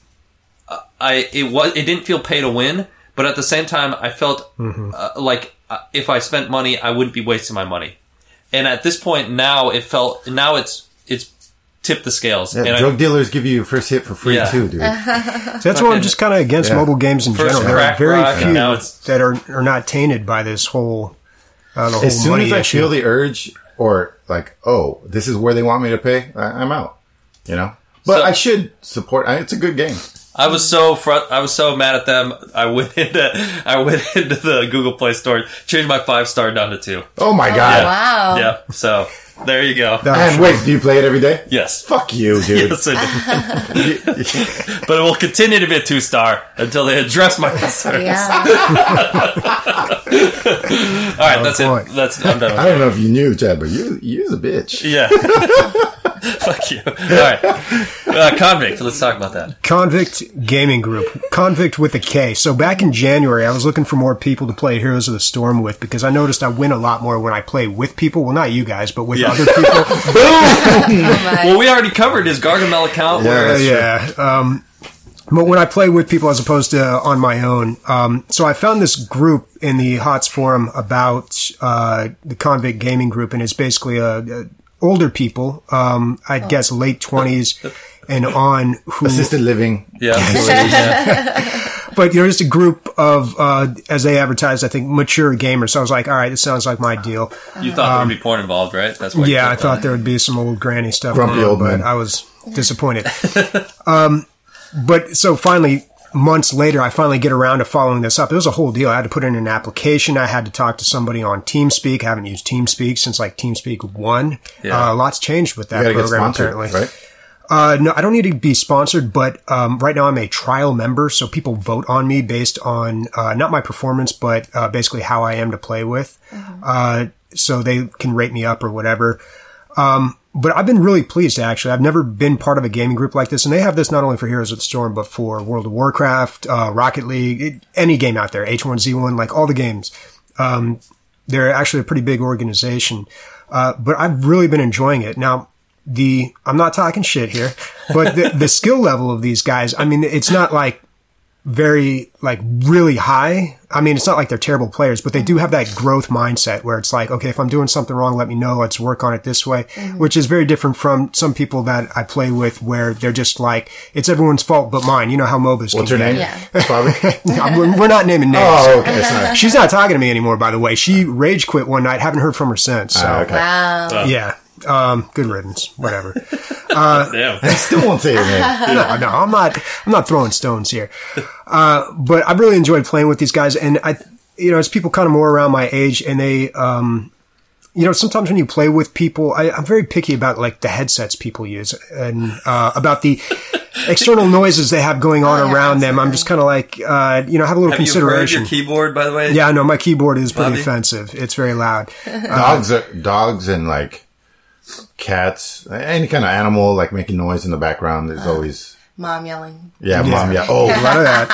it didn't feel pay to win, but at the same time I felt like if I spent money, I wouldn't be wasting my money. And at this point now it's tipped the scales. Yeah, and drug dealers give you your first hit for free too, dude. So that's why I'm just kind of against mobile games in general. There are very few that are not tainted by this whole the whole as soon as I issue. feel the urge or like, oh, this is where they want me to pay, I'm out. You know? But I should support it's a good game. I was so mad at them. I went into the Google Play Store, changed my 5-star down to 2. Oh my god! Wow. Yeah. So there you go. And wait, do you play it every day? Yes. Fuck you, dude. Yes, I do. But it will continue to be a 2-star until they address my concerns. Yeah. All right, that's it. I'm done. I don't know if you knew, Chad, but you're a bitch. Yeah. Fuck you. All right. Convict. Let's talk about that. Convict Gaming Group. Convict with a K. So back in January, I was looking for more people to play Heroes of the Storm with because I noticed I win a lot more when I play with people. Well, not you guys, but with other people. Boom! Well, we already covered his Gargamel account. But when I play with people as opposed to on my own, so I found this group in the HOTS forum about the Convict Gaming Group, and it's basically older people, I'd guess late 20s and on, who assisted living. Yeah. But there's a group of, as they advertised, I think, mature gamers. So I was like, all right, this sounds like my deal. You thought there would be porn involved, right? That's why. Yeah, I thought there would be some old granny stuff. Grumpy old man. But I was disappointed. But so finally, months later, I finally get around to following this up. It was a whole deal. I had to put in an application. I had to talk to somebody on TeamSpeak. I haven't used TeamSpeak since like TeamSpeak 1. Yeah. Lots changed with that program, apparently. Right? No, I don't need to be sponsored, but right now I'm a trial member, so people vote on me based on not my performance, but basically how I am to play with. So they can rate me up or whatever. But I've been really pleased, actually. I've never been part of a gaming group like this, and they have this not only for Heroes of the Storm, but for World of Warcraft, Rocket League, any game out there, H1Z1, like all the games. They're actually a pretty big organization. But I've really been enjoying it. Now, I'm not talking shit here, but the skill level of these guys, I mean, it's not like very, like, really high. I mean, it's not like they're terrible players, but they do have that growth mindset where it's like, okay, if I'm doing something wrong, let me know. Let's work on it this way, which is very different from some people that I play with where they're just like, it's everyone's fault but mine. You know how MOBAs What's her name? Yeah. We're not naming names. Oh, okay. Sorry. She's not talking to me anymore, by the way. She rage quit one night. Haven't heard from her since. So, Okay. Wow. yeah. Good riddance. Whatever. Damn. I still won't say your name. No, I'm not throwing stones here. But I've really enjoyed playing with these guys, and it's people kind of more around my age, and they, sometimes when you play with people, I'm very picky about like the headsets people use and, about the external noises they have going on around them. I'm just kind of like, have a little consideration. Have you heard your keyboard, by the way? Yeah, no, my keyboard is pretty offensive. It's very loud. Dogs and like cats, any kind of animal like making noise in the background is always Mom yelling. Yeah, mom. Yeah. Oh, a lot of that.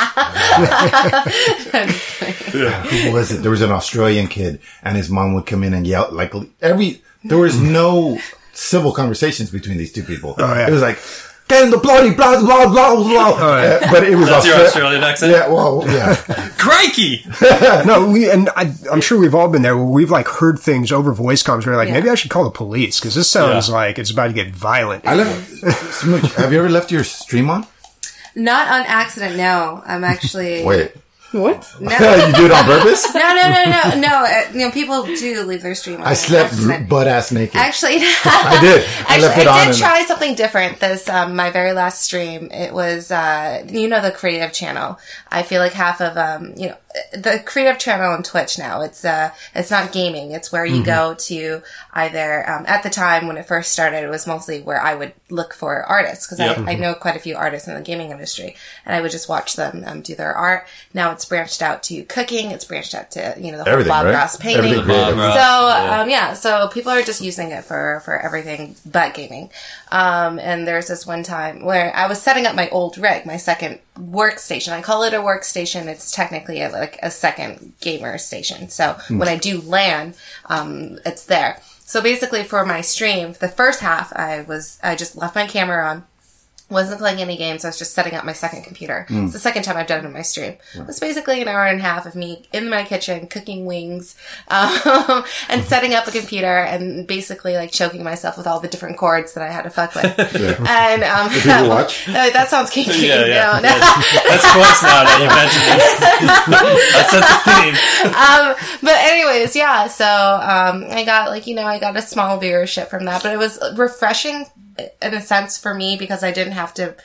Who was it? There was an Australian kid, and his mom would come in and yell like there was no civil conversations between these two people. Oh, yeah. It was like, get in the bloody blah blah blah blah. Oh, yeah. But it was That's your Australian accent. Yeah. Well, yeah. Crikey! No, I'm sure we've all been there where we've like heard things over voice comms where we're like, maybe I should call the police because this sounds like it's about to get violent. Smooch, have you ever left your stream on? Not on accident, no. I'm actually... Wait. What? You No. do it on purpose? No, people do leave their stream on. I slept butt ass naked. Actually, I did. I did try something different. This, my very last stream, it was, the creative channel. I feel like half of, the creative channel on Twitch now, it's not gaming. It's where you go to either, at the time when it first started, it was mostly where I would look for artists because I know quite a few artists in the gaming industry and I would just watch them, do their art. Now it's branched out to cooking. It's branched out to, the whole Bob Ross painting. So people are just using it for everything but gaming. And there's this one time where I was setting up my old rig, my second workstation. I call it a workstation. It's technically like a second gamer station. So when I do LAN, it's there. So basically for my stream, the first half, I just left my camera on. Wasn't playing any games. I was just setting up my second computer. It's the second time I've done it in my stream. It's basically an hour and a half of me in my kitchen cooking wings, and setting up a computer and basically like choking myself with all the different cords that I had to fuck with. And do people watch? That sounds kinky. Yeah. That's close now that you mentioned this. That's a theme. But anyways, yeah. So I got I got a small viewership from that, but it was refreshing in a sense for me because I didn't have to,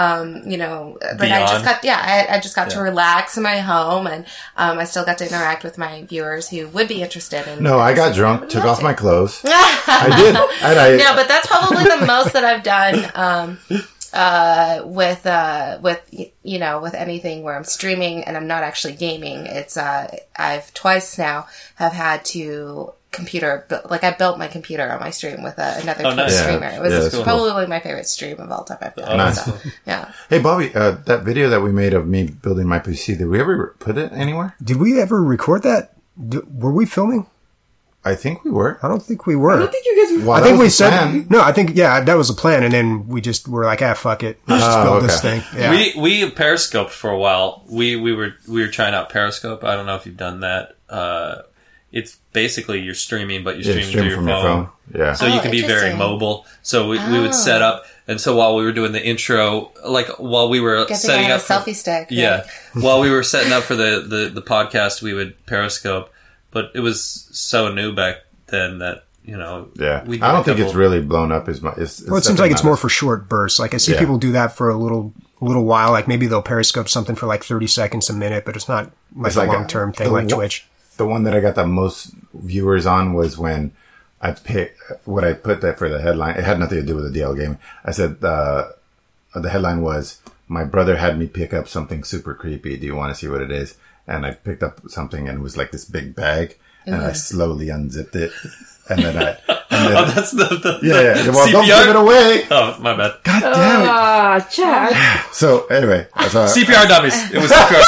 I just got to relax in my home and, I still got to interact with my viewers who would be interested in. No, I got drunk, took off my clothes. I did. No, but that's probably the most that I've done, with anything where I'm streaming and I'm not actually gaming. It's, I've twice now have had to I built my computer on my stream with another Twitch streamer. It was probably my favorite stream of all time I've done. Nice. So, yeah. Hey, Bobby, that video that we made of me building my PC, did we ever put it anywhere? Did we ever record that? Were we filming? I think we were. I don't think we were. I don't think you guys were. I think we said, no, I think, that was a plan. And then we just were like, fuck it. Let's just build this thing. Yeah. We periscoped for a while. We were trying out Periscope. I don't know if you've done that. It's basically you're streaming, but you're streaming through your phone. Yeah. So you can be very mobile. So we would set up. And so while we were doing the intro, like while we were setting up a selfie stick. Yeah. While we were setting up for the podcast, we would Periscope. But it was so new back then that, Yeah. I don't think it's really blown up as much. It seems like it's more for short bursts. Like I see people do that for a little while. Like maybe they'll Periscope something for like 30 seconds a minute, but it's not like a long-term thing like Twitch. The one that I got the most viewers on was when I put that for the headline. It had nothing to do with the DL game. I said, the headline was, my brother had me pick up something super creepy. Do you want to see what it is? And I picked up something and it was like this big bag and I slowly unzipped it. And then that's the Well, CPR? don't give it away. Oh, my bad. God damn it. Chad. So anyway, CPR dummies. It was CPR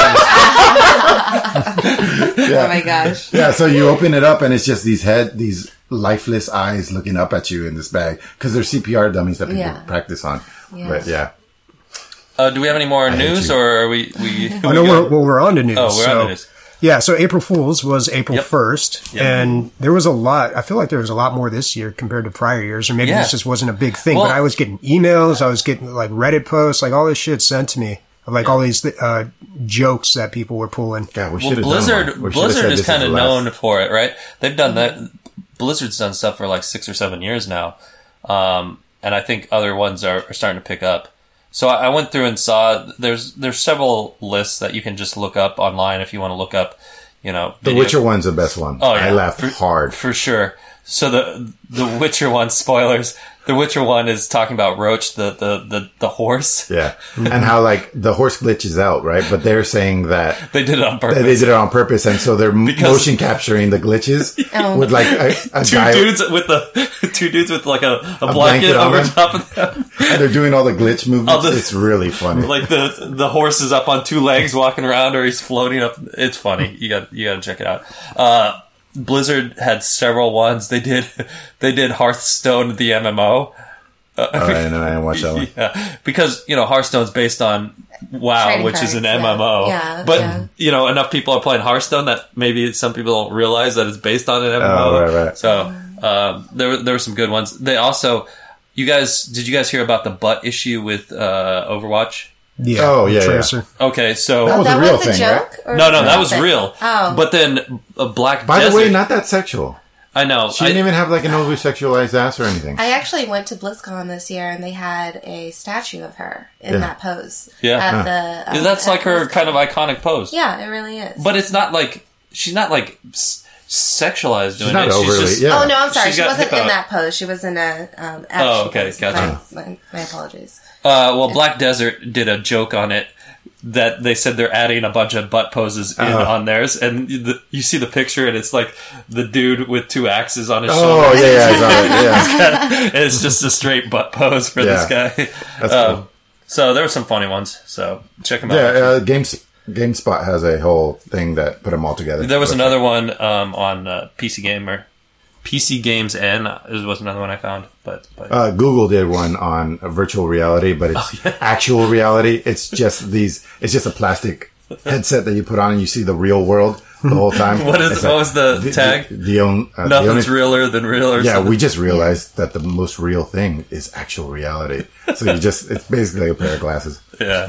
dummies. Oh my gosh. Yeah. So you open it up and it's just these lifeless eyes looking up at you in this bag because they're CPR dummies that people practice on. Yeah. But yeah. Do we have any more news, or are we? We're on to news. Oh, we're on to news. Yeah, so April Fool's was April 1st, and there was a lot. I feel like there was a lot more this year compared to prior years, or maybe this just wasn't a big thing. But I was getting emails, I was getting like Reddit posts, like all this shit sent to me of like all these jokes that people were pulling. Yeah, we should have Blizzard is kind of known for it, right? They've done that. Blizzard's done stuff for like 6 or 7 years now, and I think other ones are starting to pick up. So I went through and saw there's several lists that you can just look up online if you want to look up, The Witcher one's the best one. Oh, yeah. I laughed hard. For sure. So the Witcher one, spoilers, the Witcher one is talking about Roach, the horse. Yeah. And how like the horse glitches out, right? But they're saying that they did it on purpose. They did it on purpose. And so they're motion capturing the glitches with like a two dudes with like a blanket over top of them. And they're doing all the glitch movements. It's really funny. Like the horse is up on 2 legs walking around, or he's floating up. It's funny. You got to check it out. Blizzard had several ones. They did Hearthstone, the MMO. I didn't watch that one. Yeah, because Hearthstone's based on WoW, Trading which cards, is an MMO. Yeah, but enough people are playing Hearthstone that maybe some people don't realize that it's based on an MMO. Oh, right. So there were some good ones. They also, did you guys hear about the butt issue with Overwatch? Yeah. Oh, yeah. Tracer. Yeah. Okay, so that was a real thing, joke, right? No, that was real. Oh, but then Black By Desert. the way, not that sexual. I know. She didn't even have like an overly sexualized ass or anything. I actually went to BlizzCon this year, and they had a statue of her in that pose. Yeah, that's like her kind of iconic pose. Yeah, it really is. But it's not like she's not like sexualized doing she's not it. Overly, she's just, yeah. Oh no, I'm sorry. She wasn't in that pose. She was in a. Oh, okay, gotcha. My apologies. Well, Black Desert did a joke on it that they said they're adding a bunch of butt poses in on theirs, and you see the picture, and it's like the dude with 2 axes on his shoulder. Oh yeah. And it's just a straight butt pose for this guy. That's cool. So there were some funny ones. So check them out. Yeah, GameSpot has a whole thing that put them all together. There was another one on PC Gamer. PC Games N was another one I found, but Google did one on virtual reality, but it's actual reality. It's just a plastic headset that you put on and you see the real world the whole time. What was the tag? Nothing's realer than real. Yeah, something. we just realized that the most real thing is actual reality. So it's basically a pair of glasses. Yeah.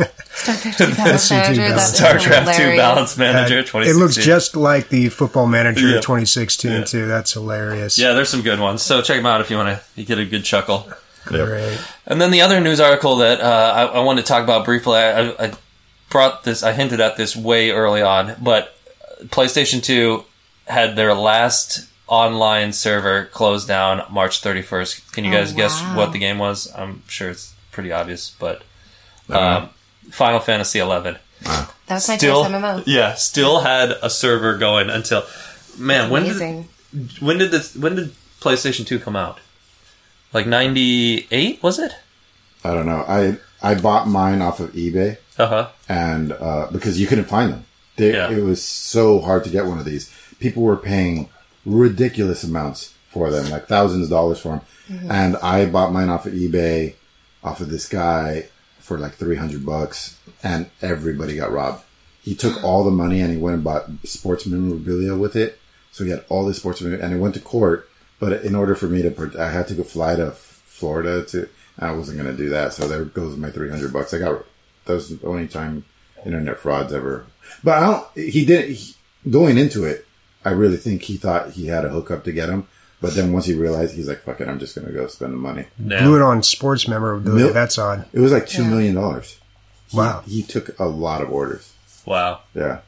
StarCraft 2 Balance Manager 2016. It looks just like the Football Manager 2016 too. That's hilarious. Yeah, there's some good ones. So check them out if you want to get a good chuckle. Great. And then the other news article that I wanted to talk about briefly, I brought this, I hinted at this way early on, but PlayStation 2 had their last online server closed down March 31st. Can you guys guess what the game was? I'm sure it's pretty obvious, but Final Fantasy XI. Wow. That was my first MMO. Yeah, still had a server going until when did PlayStation 2 come out? Like 98, was it? I don't know. I bought mine off of eBay. And because you couldn't find them. It was so hard to get one of these. People were paying ridiculous amounts for them, like thousands of dollars for them. Mm-hmm. And I bought mine off of eBay, off of this guy for like $300, and everybody got robbed. He took all the money and he went and bought sports memorabilia with it. So he had all this sports memorabilia, and he went to court. But in order for me I had to go fly to Florida I wasn't going to do that. So there goes my $300. That was the only time internet frauds ever. But going into it, I really think he thought he had a hookup to get him. But then once he realized, he's like, fuck it, I'm just going to go spend the money. Blew it on sports memorabilia. That's odd. It was like $2 million. Wow. He took a lot of orders. Wow. Yeah.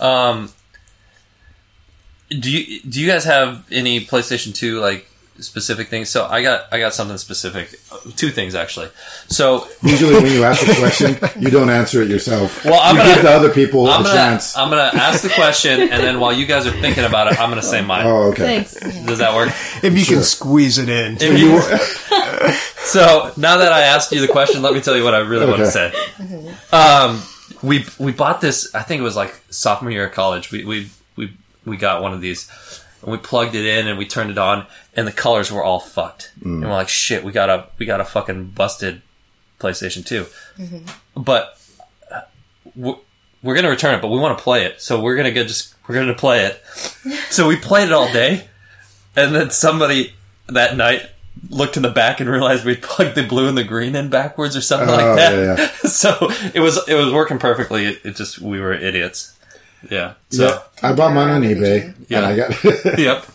Do you guys have any PlayStation 2 like specific things? So I got something specific. 2 things actually. So usually when you ask a question, you don't answer it yourself. Well, I'm gonna give the other people a chance. I'm gonna ask the question, and then while you guys are thinking about it, I'm gonna say mine. Oh, okay. Thanks. Does that work? If you can squeeze it in. So now that I asked you the question, let me tell you what I really want to say. We bought this. I think it was like sophomore year of college. We got one of these, and we plugged it in and we turned it on, and the colors were all fucked. And we're like, shit, we got a fucking busted PlayStation 2. But we're going to return it, but we want to play it. So we're going to play it. So we played it all day. And then somebody that night looked in the back and realized we'd plugged the blue and the green in backwards or something like that. Yeah. So it was working perfectly. It just, we were idiots. Yeah. So yeah, I bought mine on eBay. Yeah. And I got Yep.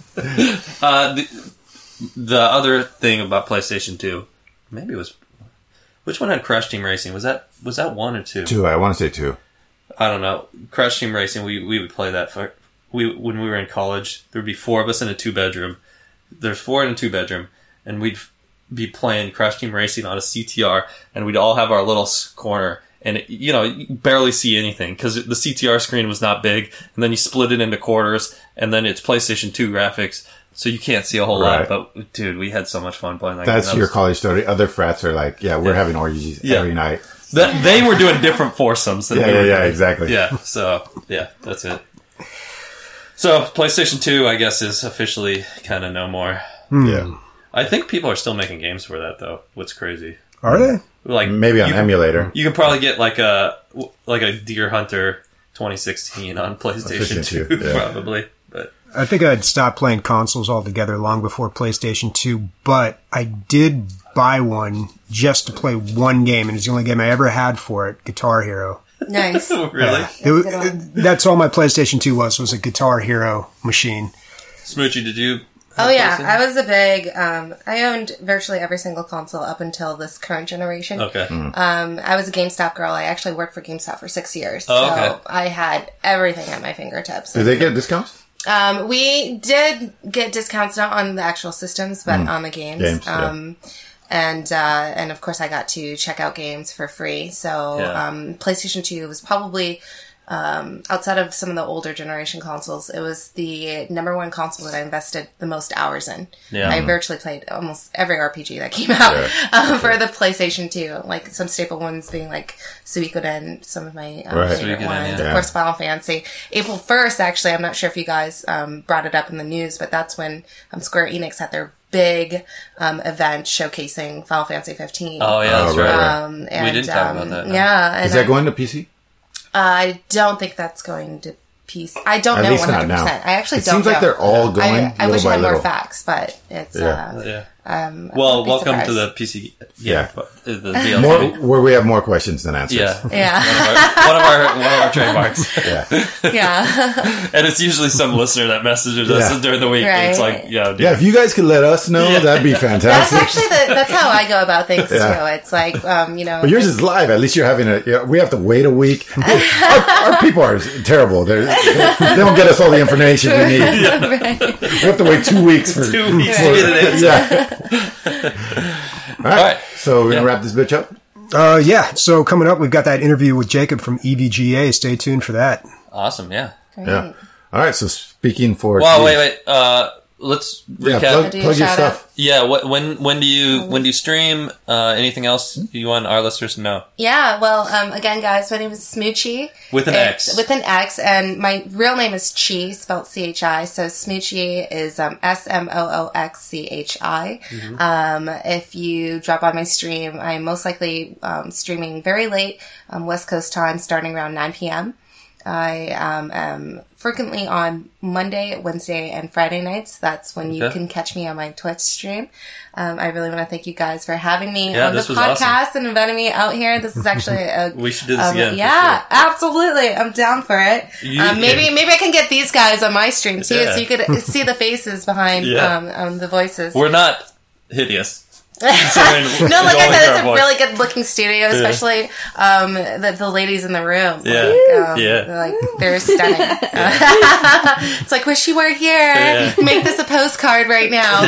The other thing about PlayStation 2, maybe it was, which one had Crash Team Racing? Was that 1 or 2? 2. I want to say 2. I don't know. Crash Team Racing, we would play that when we were in college. There would be 4 of us in a 2-bedroom. There's 4 in a 2-bedroom, and we'd be playing Crash Team Racing on a CTR, and we'd all have our little corner. And, you barely see anything because the CTR screen was not big. And then you split it into quarters, and then it's PlayStation 2 graphics, so you can't see a whole lot. But, dude, we had so much fun playing that game. That's your college story. Other frats are like, we're having orgies every night. They were doing different foursomes than we were doing. Exactly. Yeah, so, that's it. So, PlayStation 2, I guess, is officially kind of no more. Yeah. I think people are still making games for that, though. What's crazy. Are they? Like maybe on emulator. You could probably get like a Deer Hunter 2016 on PlayStation 2 probably. But I think I'd stopped playing consoles altogether long before PlayStation 2, but I did buy one just to play one game, and it's the only game I ever had for it, Guitar Hero. Nice. Really? Yeah. That's all my PlayStation 2 was a Guitar Hero machine. Smoochie, did you? Oh yeah, I was a big, I owned virtually every single console up until this current generation. Okay. I was a GameStop girl. I actually worked for GameStop for 6 years. Oh, okay. So I had everything at my fingertips. Did they get discounts? We did get discounts, not on the actual systems, but on the games. And of course I got to check out games for free. So, PlayStation 2 was probably, outside of some of the older generation consoles, it was the number one console that I invested the most hours in. Yeah. I virtually played almost every RPG that came out for the PlayStation 2. Like some staple ones being like Suikoden, some of my favorite ones. Of course, Final Fantasy. April 1st, actually, I'm not sure if you guys brought it up in the news, but that's when Square Enix had their big event showcasing Final Fantasy 15. Oh, yeah, that's right. And, we didn't talk about that. No. Yeah. And is that going to PC? I don't think that's going to PC. I don't know 100%. I actually don't know. It seems like they're all going I wish I had little. More facts, but it's... well, welcome to the PC... The DLC. More, where we have more questions than answers. Yeah. One of our trademarks. Yeah. And it's usually some listener that messages us during the week. Right. It's like, if you guys could let us know, that'd be fantastic. That's actually that's how I go about things too. It's like, But yours is live. At least you're having we have to wait a week. Our people are terrible. They don't get us all the information we need. Right. We have to wait 2 weeks for 2 weeks to get an answer. All right. So we're going to wrap this bitch up? So coming up, we've got that interview with Jacob from EVGA. Stay tuned for that. Awesome, yeah. Great. Yeah. All right, so speaking for... Well, wait. Let's recap. Plug your stuff. Yeah, when do you stream? Anything else you want our listeners to know? Yeah, well, again, guys, my name is Smoochie. With an X. With an X, and my real name is Chi, spelled C-H-I, so Smoochie is S-M-O-O-X-C-H-I. If you drop by my stream, I'm most likely streaming very late West Coast time, starting around 9 p.m. I am frequently on Monday, Wednesday, and Friday nights. That's when you can catch me on my Twitch stream. I really want to thank you guys for having me on the podcast and inviting me out here. This is actually we should do this again. Yeah, absolutely. I'm down for it. Maybe I can get these guys on my stream too, so you could see the faces behind the voices. We're not hideous. No, like I said, it's a really good looking studio, especially the ladies in the room. They're stunning. It's like, wish you were here. Make this a postcard right now.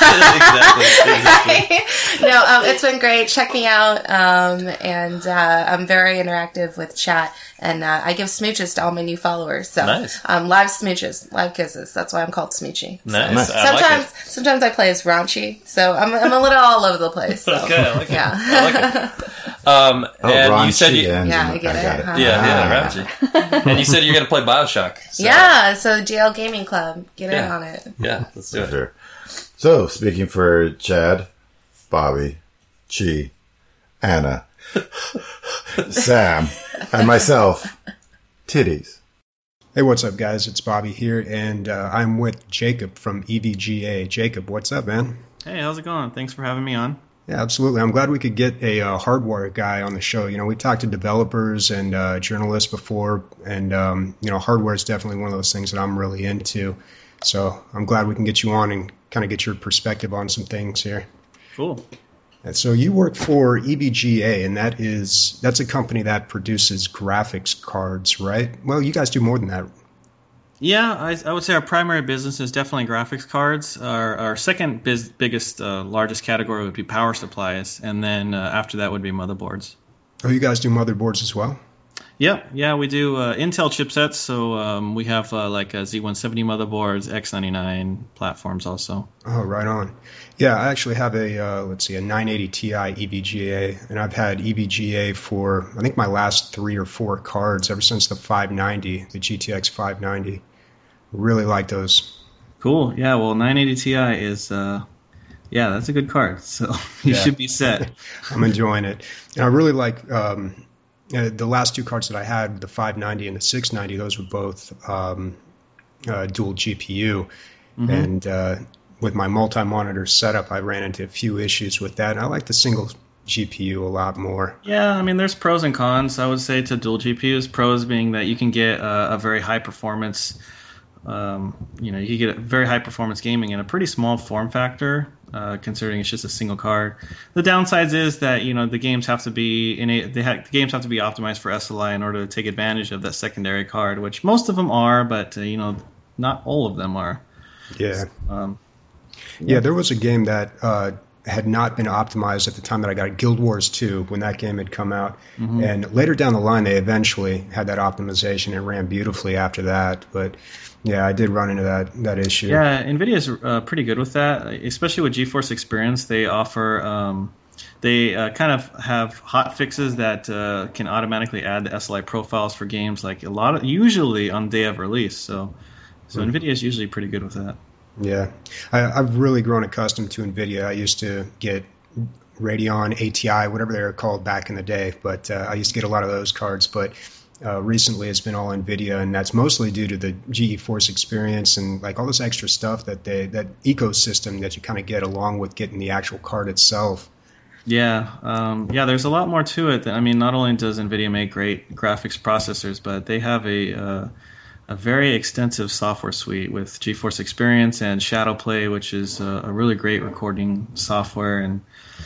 Exactly. No, it's been great. Check me out. And I'm very interactive with chat. And I give smooches to all my new followers. So, nice. Live smooches, live kisses. That's why I'm called Smoochie. Nice. So, sometimes I play as raunchy. So I'm a little all over the place. So. Okay, I like it. Yeah. I like it. And you said I get it. Raunchy. And you said you're going to play BioShock. So. Yeah, so GL Gaming Club. Get in on it. Yeah, let's do it. Sure. So, speaking for Chad, Bobby, Chi, Anna, Sam, and myself, Titties. Hey, what's up, guys? It's Bobby here, and I'm with Jacob from EVGA. Jacob, what's up, man? Hey, how's it going? Thanks for having me on. Yeah, absolutely. I'm glad we could get a hardware guy on the show. You know, we talked to developers and journalists before, and, you know, hardware is definitely one of those things that I'm really into. So I'm glad we can get you on and kind of get your perspective on some things here. Cool. And so you work for EVGA, and that's a company that produces graphics cards, right? Well, you guys do more than that. Yeah, I would say our primary business is definitely graphics cards. Our second biggest, largest category would be power supplies, and then after that would be motherboards. Oh, you guys do motherboards as well? Yep, yeah, we do Intel chipsets, so we have like a Z170 motherboards, X99 platforms also. Oh, right on. Yeah, I actually have a 980 Ti EVGA, and I've had EVGA for, I think, my last 3 or 4 cards ever since the 590, the GTX 590. Really like those. Cool, yeah, well, 980 Ti is... yeah, that's a good card, so you should be set. I'm enjoying it. And I really like... the last 2 cards that I had, the 590 and the 690, those were both dual GPU. Mm-hmm. And with my multi-monitor setup, I ran into a few issues with that. I like the single GPU a lot more. Yeah, I mean, there's pros and cons, I would say, to dual GPUs. Pros being that you can get a very high performance, you can get a very high performance gaming in a pretty small form factor. Considering it's just a single card. The downsides is that the games have to be the games have to be optimized for SLI in order to take advantage of that secondary card, which most of them are, but not all of them are. Yeah. Yeah, there was a game that had not been optimized at the time that I got it, Guild Wars 2, when that game had come out. Mm-hmm. And later down the line, they eventually had that optimization. It ran beautifully after that, but... Yeah, I did run into that issue. Yeah, NVIDIA's pretty good with that, especially with GeForce Experience. They offer, kind of have hot fixes that can automatically add the SLI profiles for games, like usually on day of release. So NVIDIA is usually pretty good with that. Yeah, I've really grown accustomed to NVIDIA. I used to get Radeon, ATI, whatever they were called back in the day, but I used to get a lot of those cards, but... recently it's been all NVIDIA, and that's mostly due to the GeForce Experience and like all this extra stuff that ecosystem that you kind of get along with getting the actual card itself. Yeah, there's a lot more to it. I mean, not only does NVIDIA make great graphics processors, but they have a very extensive software suite with GeForce Experience and Shadowplay, which is a really great recording software. And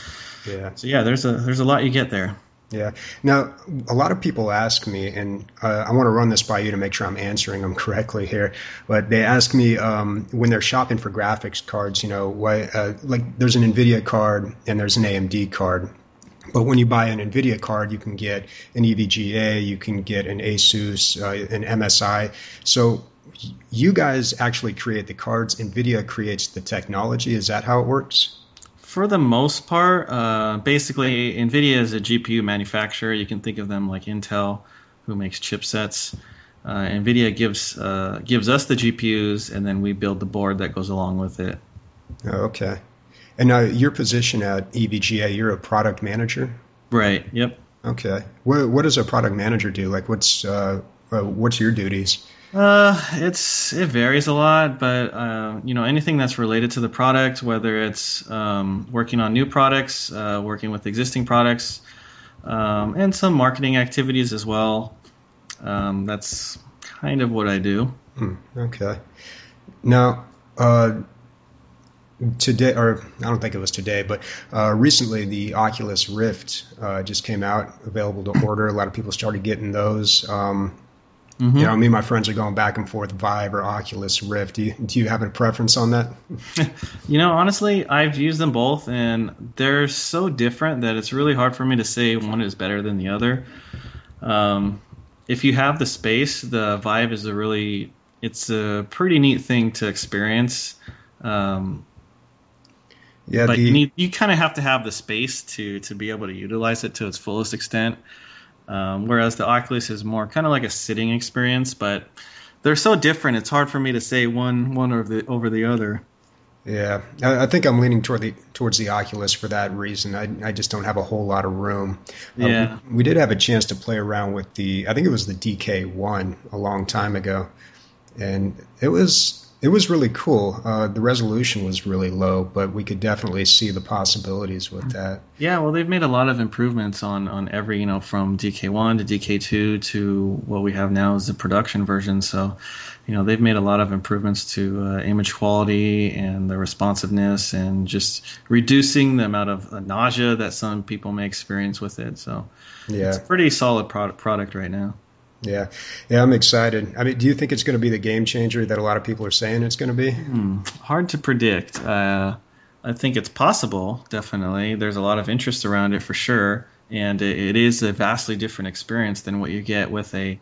so there's a lot you get there. Yeah. Now, a lot of people ask me, and I want to run this by you to make sure I'm answering them correctly here, but they ask me when they're shopping for graphics cards, why, like there's an NVIDIA card and there's an AMD card. But when you buy an NVIDIA card, you can get an EVGA, you can get an Asus, an MSI. So you guys actually create the cards. NVIDIA creates the technology. Is that how it works? For the most part, basically, NVIDIA is a GPU manufacturer. You can think of them like Intel, who makes chipsets. NVIDIA gives us the GPUs, and then we build the board that goes along with it. Oh, okay. And now your position at EVGA, you're a product manager? Right, yep. Okay. What does a product manager do? Like, what's your duties? It varies a lot, but anything that's related to the product, whether it's working on new products, working with existing products, and some marketing activities as well. That's kind of what I do. Okay. Now, today, or I don't think it was today, but recently the Oculus Rift just came out, available to order. A lot of people started getting those. Mm-hmm. Me and my friends are going back and forth, Vive or Oculus Rift. Do you have a preference on that? Honestly, I've used them both, and they're so different that it's really hard for me to say one is better than the other. If you have the space, the Vive is it's a pretty neat thing to experience. But you kind of have to have the space to be able to utilize it to its fullest extent. Whereas the Oculus is more kind of like a sitting experience, but they're so different. It's hard for me to say one over the other. Yeah, I think I'm leaning towards the Oculus for that reason. I just don't have a whole lot of room. Yeah, we did have a chance to play around with I think it was the DK1 a long time ago, and it was really cool. The resolution was really low, but we could definitely see the possibilities with that. Yeah, well, they've made a lot of improvements on every, from DK1 to DK2 to what we have now is the production version. So, they've made a lot of improvements to image quality and the responsiveness and just reducing the amount of nausea that some people may experience with it. So, yeah, it's a pretty solid product right now. Yeah, I'm excited. I mean, do you think it's going to be the game changer that a lot of people are saying it's going to be? Hard to predict. I think it's possible, definitely. There's a lot of interest around it for sure, and it is a vastly different experience than what you get with a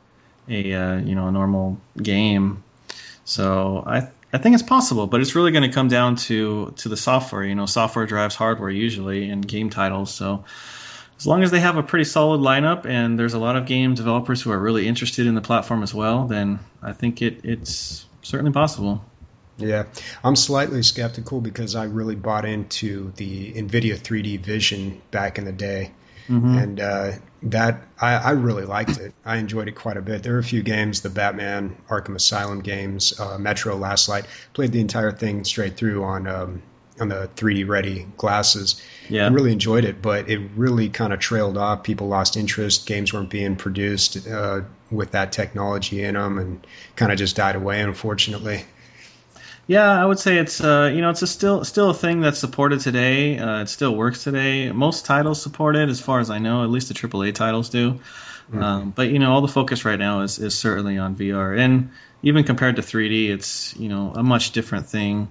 normal game. So I think it's possible, but it's really going to come down to the software. Software drives hardware usually in game titles, so as long as they have a pretty solid lineup and there's a lot of game developers who are really interested in the platform as well, then I think it's certainly possible. Yeah, I'm slightly skeptical because I really bought into the NVIDIA 3D Vision back in the day. Mm-hmm. And that I really liked it. I enjoyed it quite a bit. There are a few games, the Batman Arkham Asylum games, Metro Last Light, played the entire thing straight through on the 3D ready glasses. Yeah. I really enjoyed it, but it really kind of trailed off. People lost interest. Games weren't being produced with that technology in them, and kind of just died away, unfortunately. Yeah, I would say it's it's still a thing that's supported today. It still works today. Most titles support it, as far as I know. At least the AAA titles do. Mm-hmm. But all the focus right now is certainly on VR, and even compared to 3D, it's a much different thing.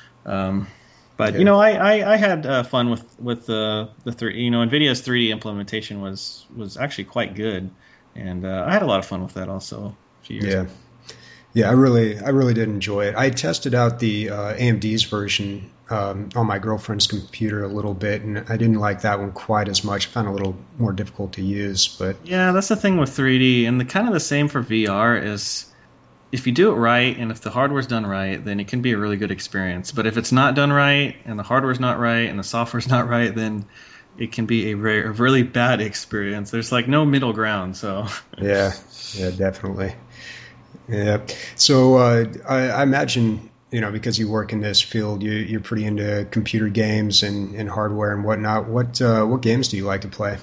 But yeah. I had fun with the NVIDIA's 3D implementation was actually quite good, and I had a lot of fun with that also a few years ago. Yeah, I really did enjoy it. I tested out the AMD's version on my girlfriend's computer a little bit, and I didn't like that one quite as much. I found it a little more difficult to use. But yeah, that's the thing with 3D, and the same for VR is if you do it right and if the hardware's done right, then it can be a really good experience. But if it's not done right and the hardware's not right and the software's not right, then it can be a really bad experience. There's like no middle ground. So yeah, definitely. Yeah. So I imagine, because you work in this field, you're pretty into computer games and hardware and whatnot. What games do you like to play?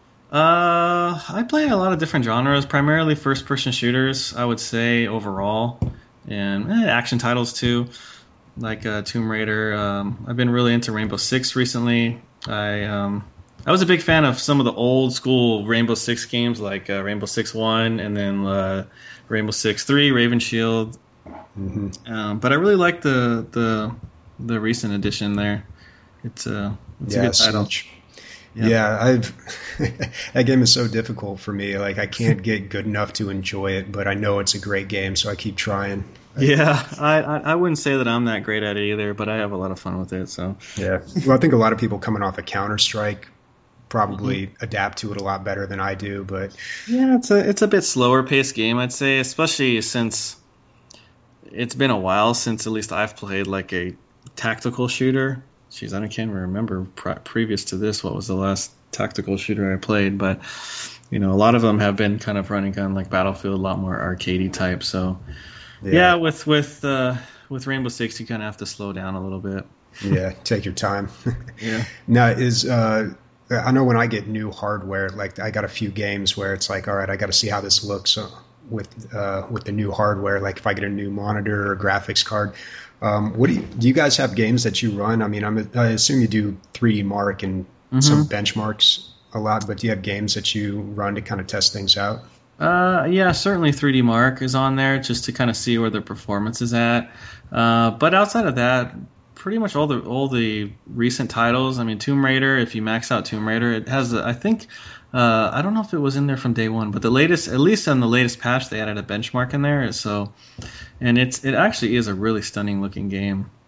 I play a lot of different genres, primarily first-person shooters, I would say, overall, and action titles too, like Tomb Raider. I've been really into Rainbow Six recently. I was a big fan of some of the old school Rainbow Six games, like Rainbow Six 1 and then Rainbow Six 3, Raven Shield. Mm-hmm. But I really like the recent edition there. It's a good title. Yeah, that game is so difficult for me. Like, I can't get good enough to enjoy it, but I know it's a great game, so I keep trying. Yeah, I wouldn't say that I'm that great at it either, but I have a lot of fun with it. So yeah, well, I think a lot of people coming off of Counter-Strike probably adapt to it a lot better than I do. But yeah, it's a bit slower paced game, I'd say, especially since it's been a while since at least I've played like a tactical shooter. Jeez, I can't remember previous to this what was the last tactical shooter I played, but a lot of them have been kind of running on like Battlefield, a lot more arcadey type. So yeah, with Rainbow Six, you kind of have to slow down a little bit. Yeah, take your time. Yeah. Now I know when I get new hardware, like I got a few games where it's like, all right, I got to see how this looks with the new hardware. Like if I get a new monitor or graphics card. Do you guys have games that you run? I mean, I assume you do 3D Mark and some benchmarks a lot, but do you have games that you run to kind of test things out? Yeah, certainly 3D Mark is on there just to kind of see where the performance is at. But outside of that, pretty much all the recent titles. I mean, Tomb Raider, if you max out Tomb Raider, it has, I think, I don't know if it was in there from day one, but at least on the latest patch, they added a benchmark in there. So, and it actually is a really stunning looking game.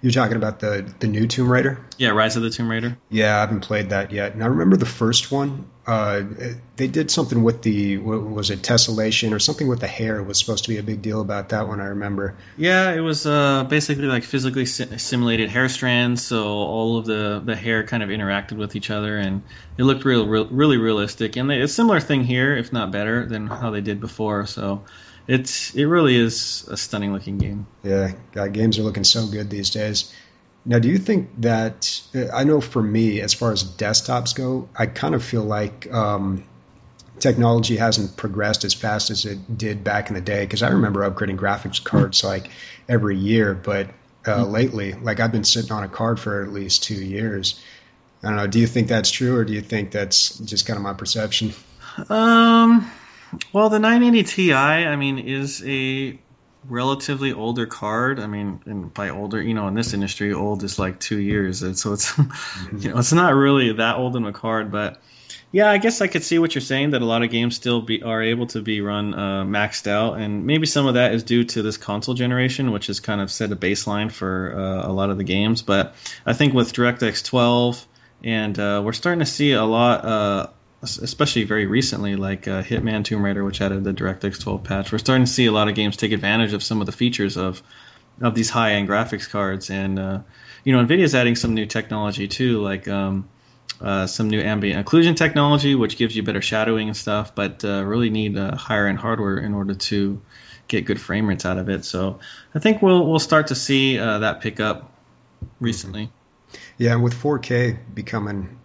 You're talking about the new Tomb Raider? Yeah, Rise of the Tomb Raider. Yeah, I haven't played that yet. And I remember the first one. They did something with was it tessellation or something with the hair was supposed to be a big deal about that one, I remember. Yeah, it was basically like physically simulated hair strands, so all of the hair kind of interacted with each other, and it looked really realistic. And it's a similar thing here, if not better, than how they did before, so... It really is a stunning looking game. Yeah, God, games are looking so good these days. Now, do you think that, I know for me, as far as desktops go, I kind of feel like technology hasn't progressed as fast as it did back in the day, because I remember upgrading graphics cards like every year, but lately, like I've been sitting on a card for at least 2 years. I don't know, do you think that's true, or do you think that's just kind of my perception? Well, the 980 Ti, I mean, is a relatively older card. I mean, and by older, in this industry, old is like 2 years. And so it's, it's not really that old of a card. But yeah, I guess I could see what you're saying, that a lot of games still are able to be run maxed out. And maybe some of that is due to this console generation, which has kind of set a baseline for a lot of the games. But I think with DirectX 12, and we're starting to see a lot, especially very recently, like Hitman Tomb Raider, which added the DirectX 12 patch. We're starting to see a lot of games take advantage of some of the features of these high-end graphics cards. And, NVIDIA's adding some new technology, too, like some new ambient occlusion technology, which gives you better shadowing and stuff, but really need higher-end hardware in order to get good frame rates out of it. So I think we'll start to see that pick up recently. Yeah, and with 4K becoming...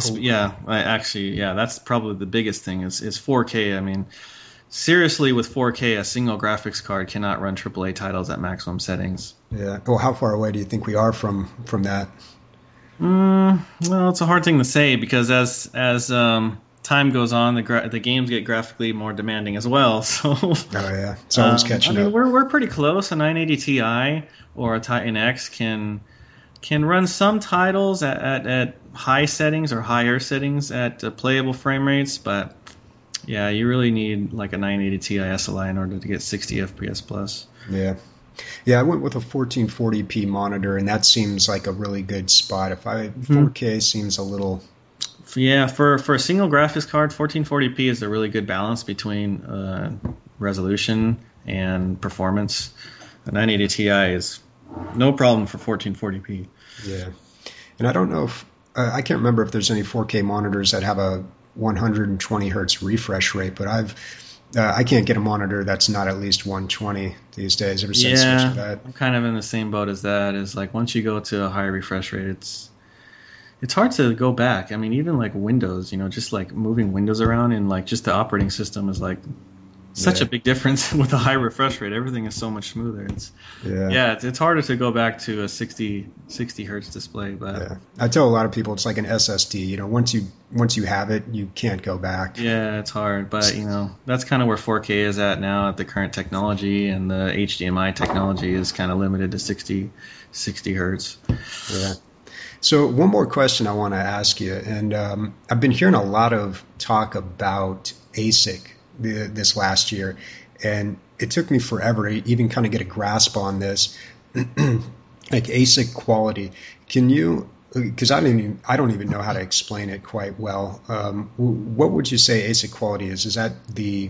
that's probably the biggest thing is 4K. I mean, seriously, with 4K, a single graphics card cannot run AAA titles at maximum settings. Yeah. Well, how far away do you think we are from that? Well, it's a hard thing to say, because as time goes on, the games get graphically more demanding as well. So it's always catching up. We're pretty close. A 980 Ti or a Titan X can run some titles at high settings or higher settings at playable frame rates, but yeah, you really need like a 980 Ti SLI in order to get 60 FPS plus. Yeah, I went with a 1440p monitor, and that seems like a really good spot. 4K seems a little... Yeah, for a single graphics card, 1440p is a really good balance between resolution and performance. A 980 Ti is no problem for 1440p. Yeah, and I don't know if I can't remember if there's any 4K monitors that have a 120 hertz refresh rate, but I can't get a monitor that's not at least 120 these days. Ever since switching that, I'm kind of in the same boat as that. Is like once you go to a higher refresh rate, it's hard to go back. I mean, even like Windows, just like moving Windows around in like just the operating system is like such a big difference with a high refresh rate. Everything is so much smoother. It's harder to go back to a 60 hertz display. But I tell a lot of people it's like an SSD. Once you have it, you can't go back. Yeah, it's hard. But that's kind of where 4K is at now at the current technology, and the HDMI technology is kind of limited to 60 hertz. Yeah. So one more question I want to ask you, and I've been hearing a lot of talk about ASIC this last year, and it took me forever to even kind of get a grasp on this, like ASIC quality. Can you, because I don't even know how to explain it quite well. What would you say ASIC quality is? Is that the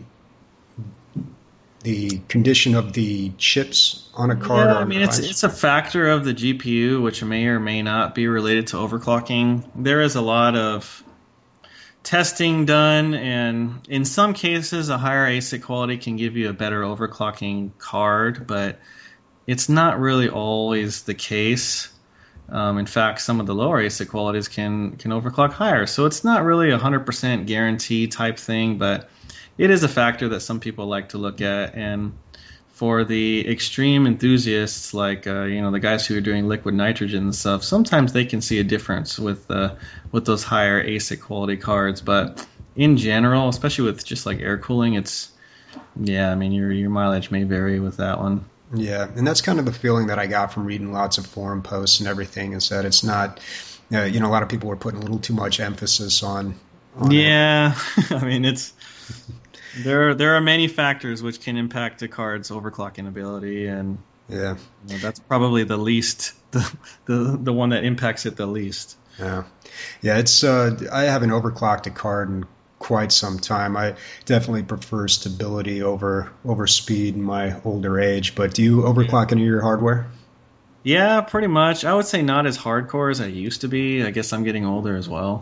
condition of the chips on a card? Yeah, I mean, it's a factor of the GPU, which may or may not be related to overclocking. There is a lot of testing done, and in some cases a higher ASIC quality can give you a better overclocking card, but it's not really always the case. In fact, some of the lower ASIC qualities can overclock higher, so it's not really a 100% guarantee type thing, but it is a factor that some people like to look at. And for the extreme enthusiasts, like the guys who are doing liquid nitrogen and stuff, sometimes they can see a difference with those higher ASIC quality cards. But in general, especially with just like air cooling, your mileage may vary with that one. Yeah, and that's kind of the feeling that I got from reading lots of forum posts and everything, is that it's not, a lot of people were putting a little too much emphasis on it. I mean, there are many factors which can impact a card's overclocking ability, and Yeah. That's probably the least, the one that impacts it the least. Yeah. Yeah, it's I haven't overclocked a card in quite some time. I definitely prefer stability over speed in my older age, but do you overclock any of your hardware? Yeah, pretty much. I would say not as hardcore as I used to be. I guess I'm getting older as well.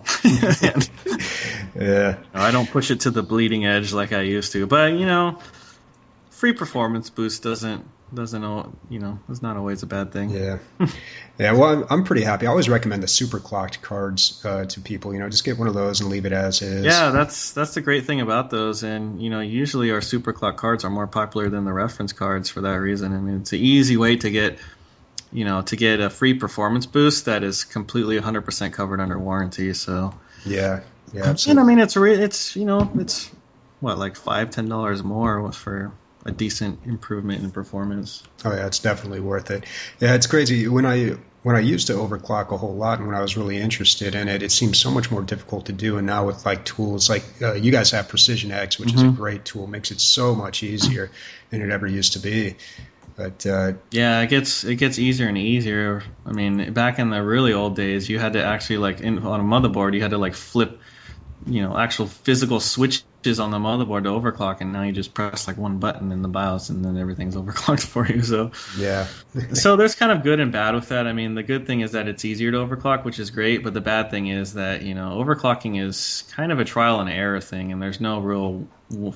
Yeah. I don't push it to the bleeding edge like I used to. But, free performance boost doesn't, it's not always a bad thing. Yeah. Yeah, well, I'm pretty happy. I always recommend the super clocked cards to people. Just get one of those and leave it as is. Yeah, that's the great thing about those. And, usually our super clocked cards are more popular than the reference cards for that reason. I mean, it's an easy way to get a free performance boost that is completely 100% covered under warranty. So yeah, absolutely. And I mean, it's what, like $5-10 more for a decent improvement in performance. Oh yeah, it's definitely worth it. Yeah, it's crazy. When I used to overclock a whole lot, and when I was really interested in it, it seemed so much more difficult to do. And now with like tools like you guys have Precision X, which is a great tool, makes it so much easier than it ever used to be. But yeah, it gets easier and easier. I mean, back in the really old days, you had to actually on a motherboard, you had to flip, actual physical switches on the motherboard to overclock, and now you just press one button in the BIOS, and then everything's overclocked for you. So yeah. So there's kind of good and bad with that. I mean, the good thing is that it's easier to overclock, which is great, but the bad thing is that overclocking is kind of a trial and error thing, and there's no real,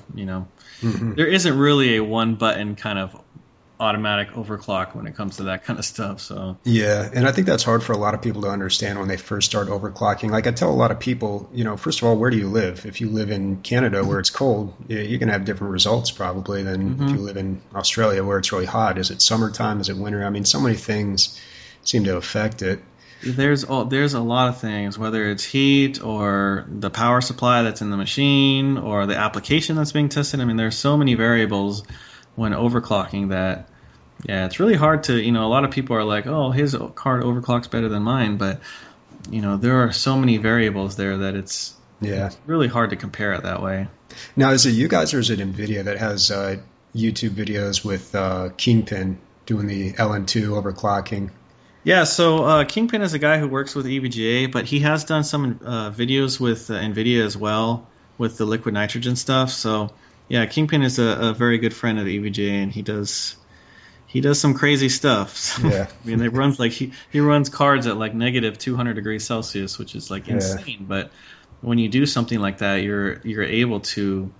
there isn't really a one button kind of automatic overclock when it comes to that kind of stuff. So yeah, and I think that's hard for a lot of people to understand when they first start overclocking. Like I tell a lot of people, first of all, where do you live? If you live in Canada where it's cold, you're going to have different results probably than if you live in Australia where it's really hot. Is it summertime? Is it winter? I mean, so many things seem to affect it. There's a lot of things, whether it's heat or the power supply that's in the machine or the application that's being tested. I mean, there's so many variables when overclocking that, yeah, it's really hard to, a lot of people are like, oh, his card overclocks better than mine, but, there are so many variables there that it's really hard to compare it that way. Now, is it you guys or is it NVIDIA that has YouTube videos with Kingpin doing the LN2 overclocking? Yeah, so Kingpin is a guy who works with EVGA, but he has done some videos with NVIDIA as well with the liquid nitrogen stuff, so yeah, Kingpin is a very good friend of EVGA, and he does some crazy stuff. So, yeah. I mean, it runs he runs cards at negative 200 degrees Celsius, which is insane. But when you do something like that, you're able to,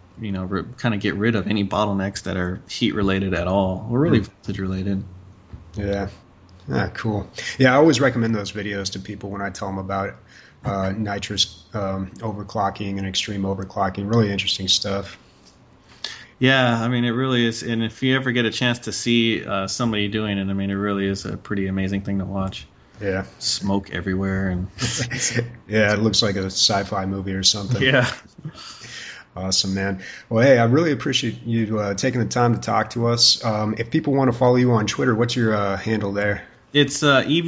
kind of get rid of any bottlenecks that are heat related at all, or really voltage related. Yeah. Ah, cool. Yeah, I always recommend those videos to people when I tell them about nitrous overclocking and extreme overclocking. Really interesting stuff. Yeah, I mean, it really is. And if you ever get a chance to see somebody doing it, I mean, it really is a pretty amazing thing to watch. Yeah. Smoke everywhere. And yeah, it looks like a sci-fi movie or something. Yeah. Awesome, man. Well, hey, I really appreciate you taking the time to talk to us. If people want to follow you on Twitter, what's your handle there? It's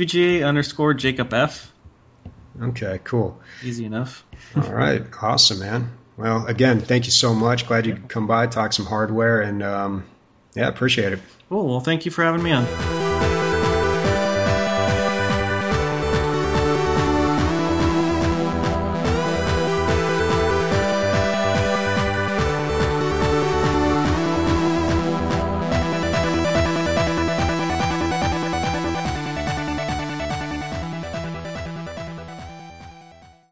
EVGA_JacobF. Okay, cool. Easy enough. All right. Awesome, man. Well, again, thank you so much. Glad you could come by, talk some hardware, and appreciate it. Cool. Well, thank you for having me on.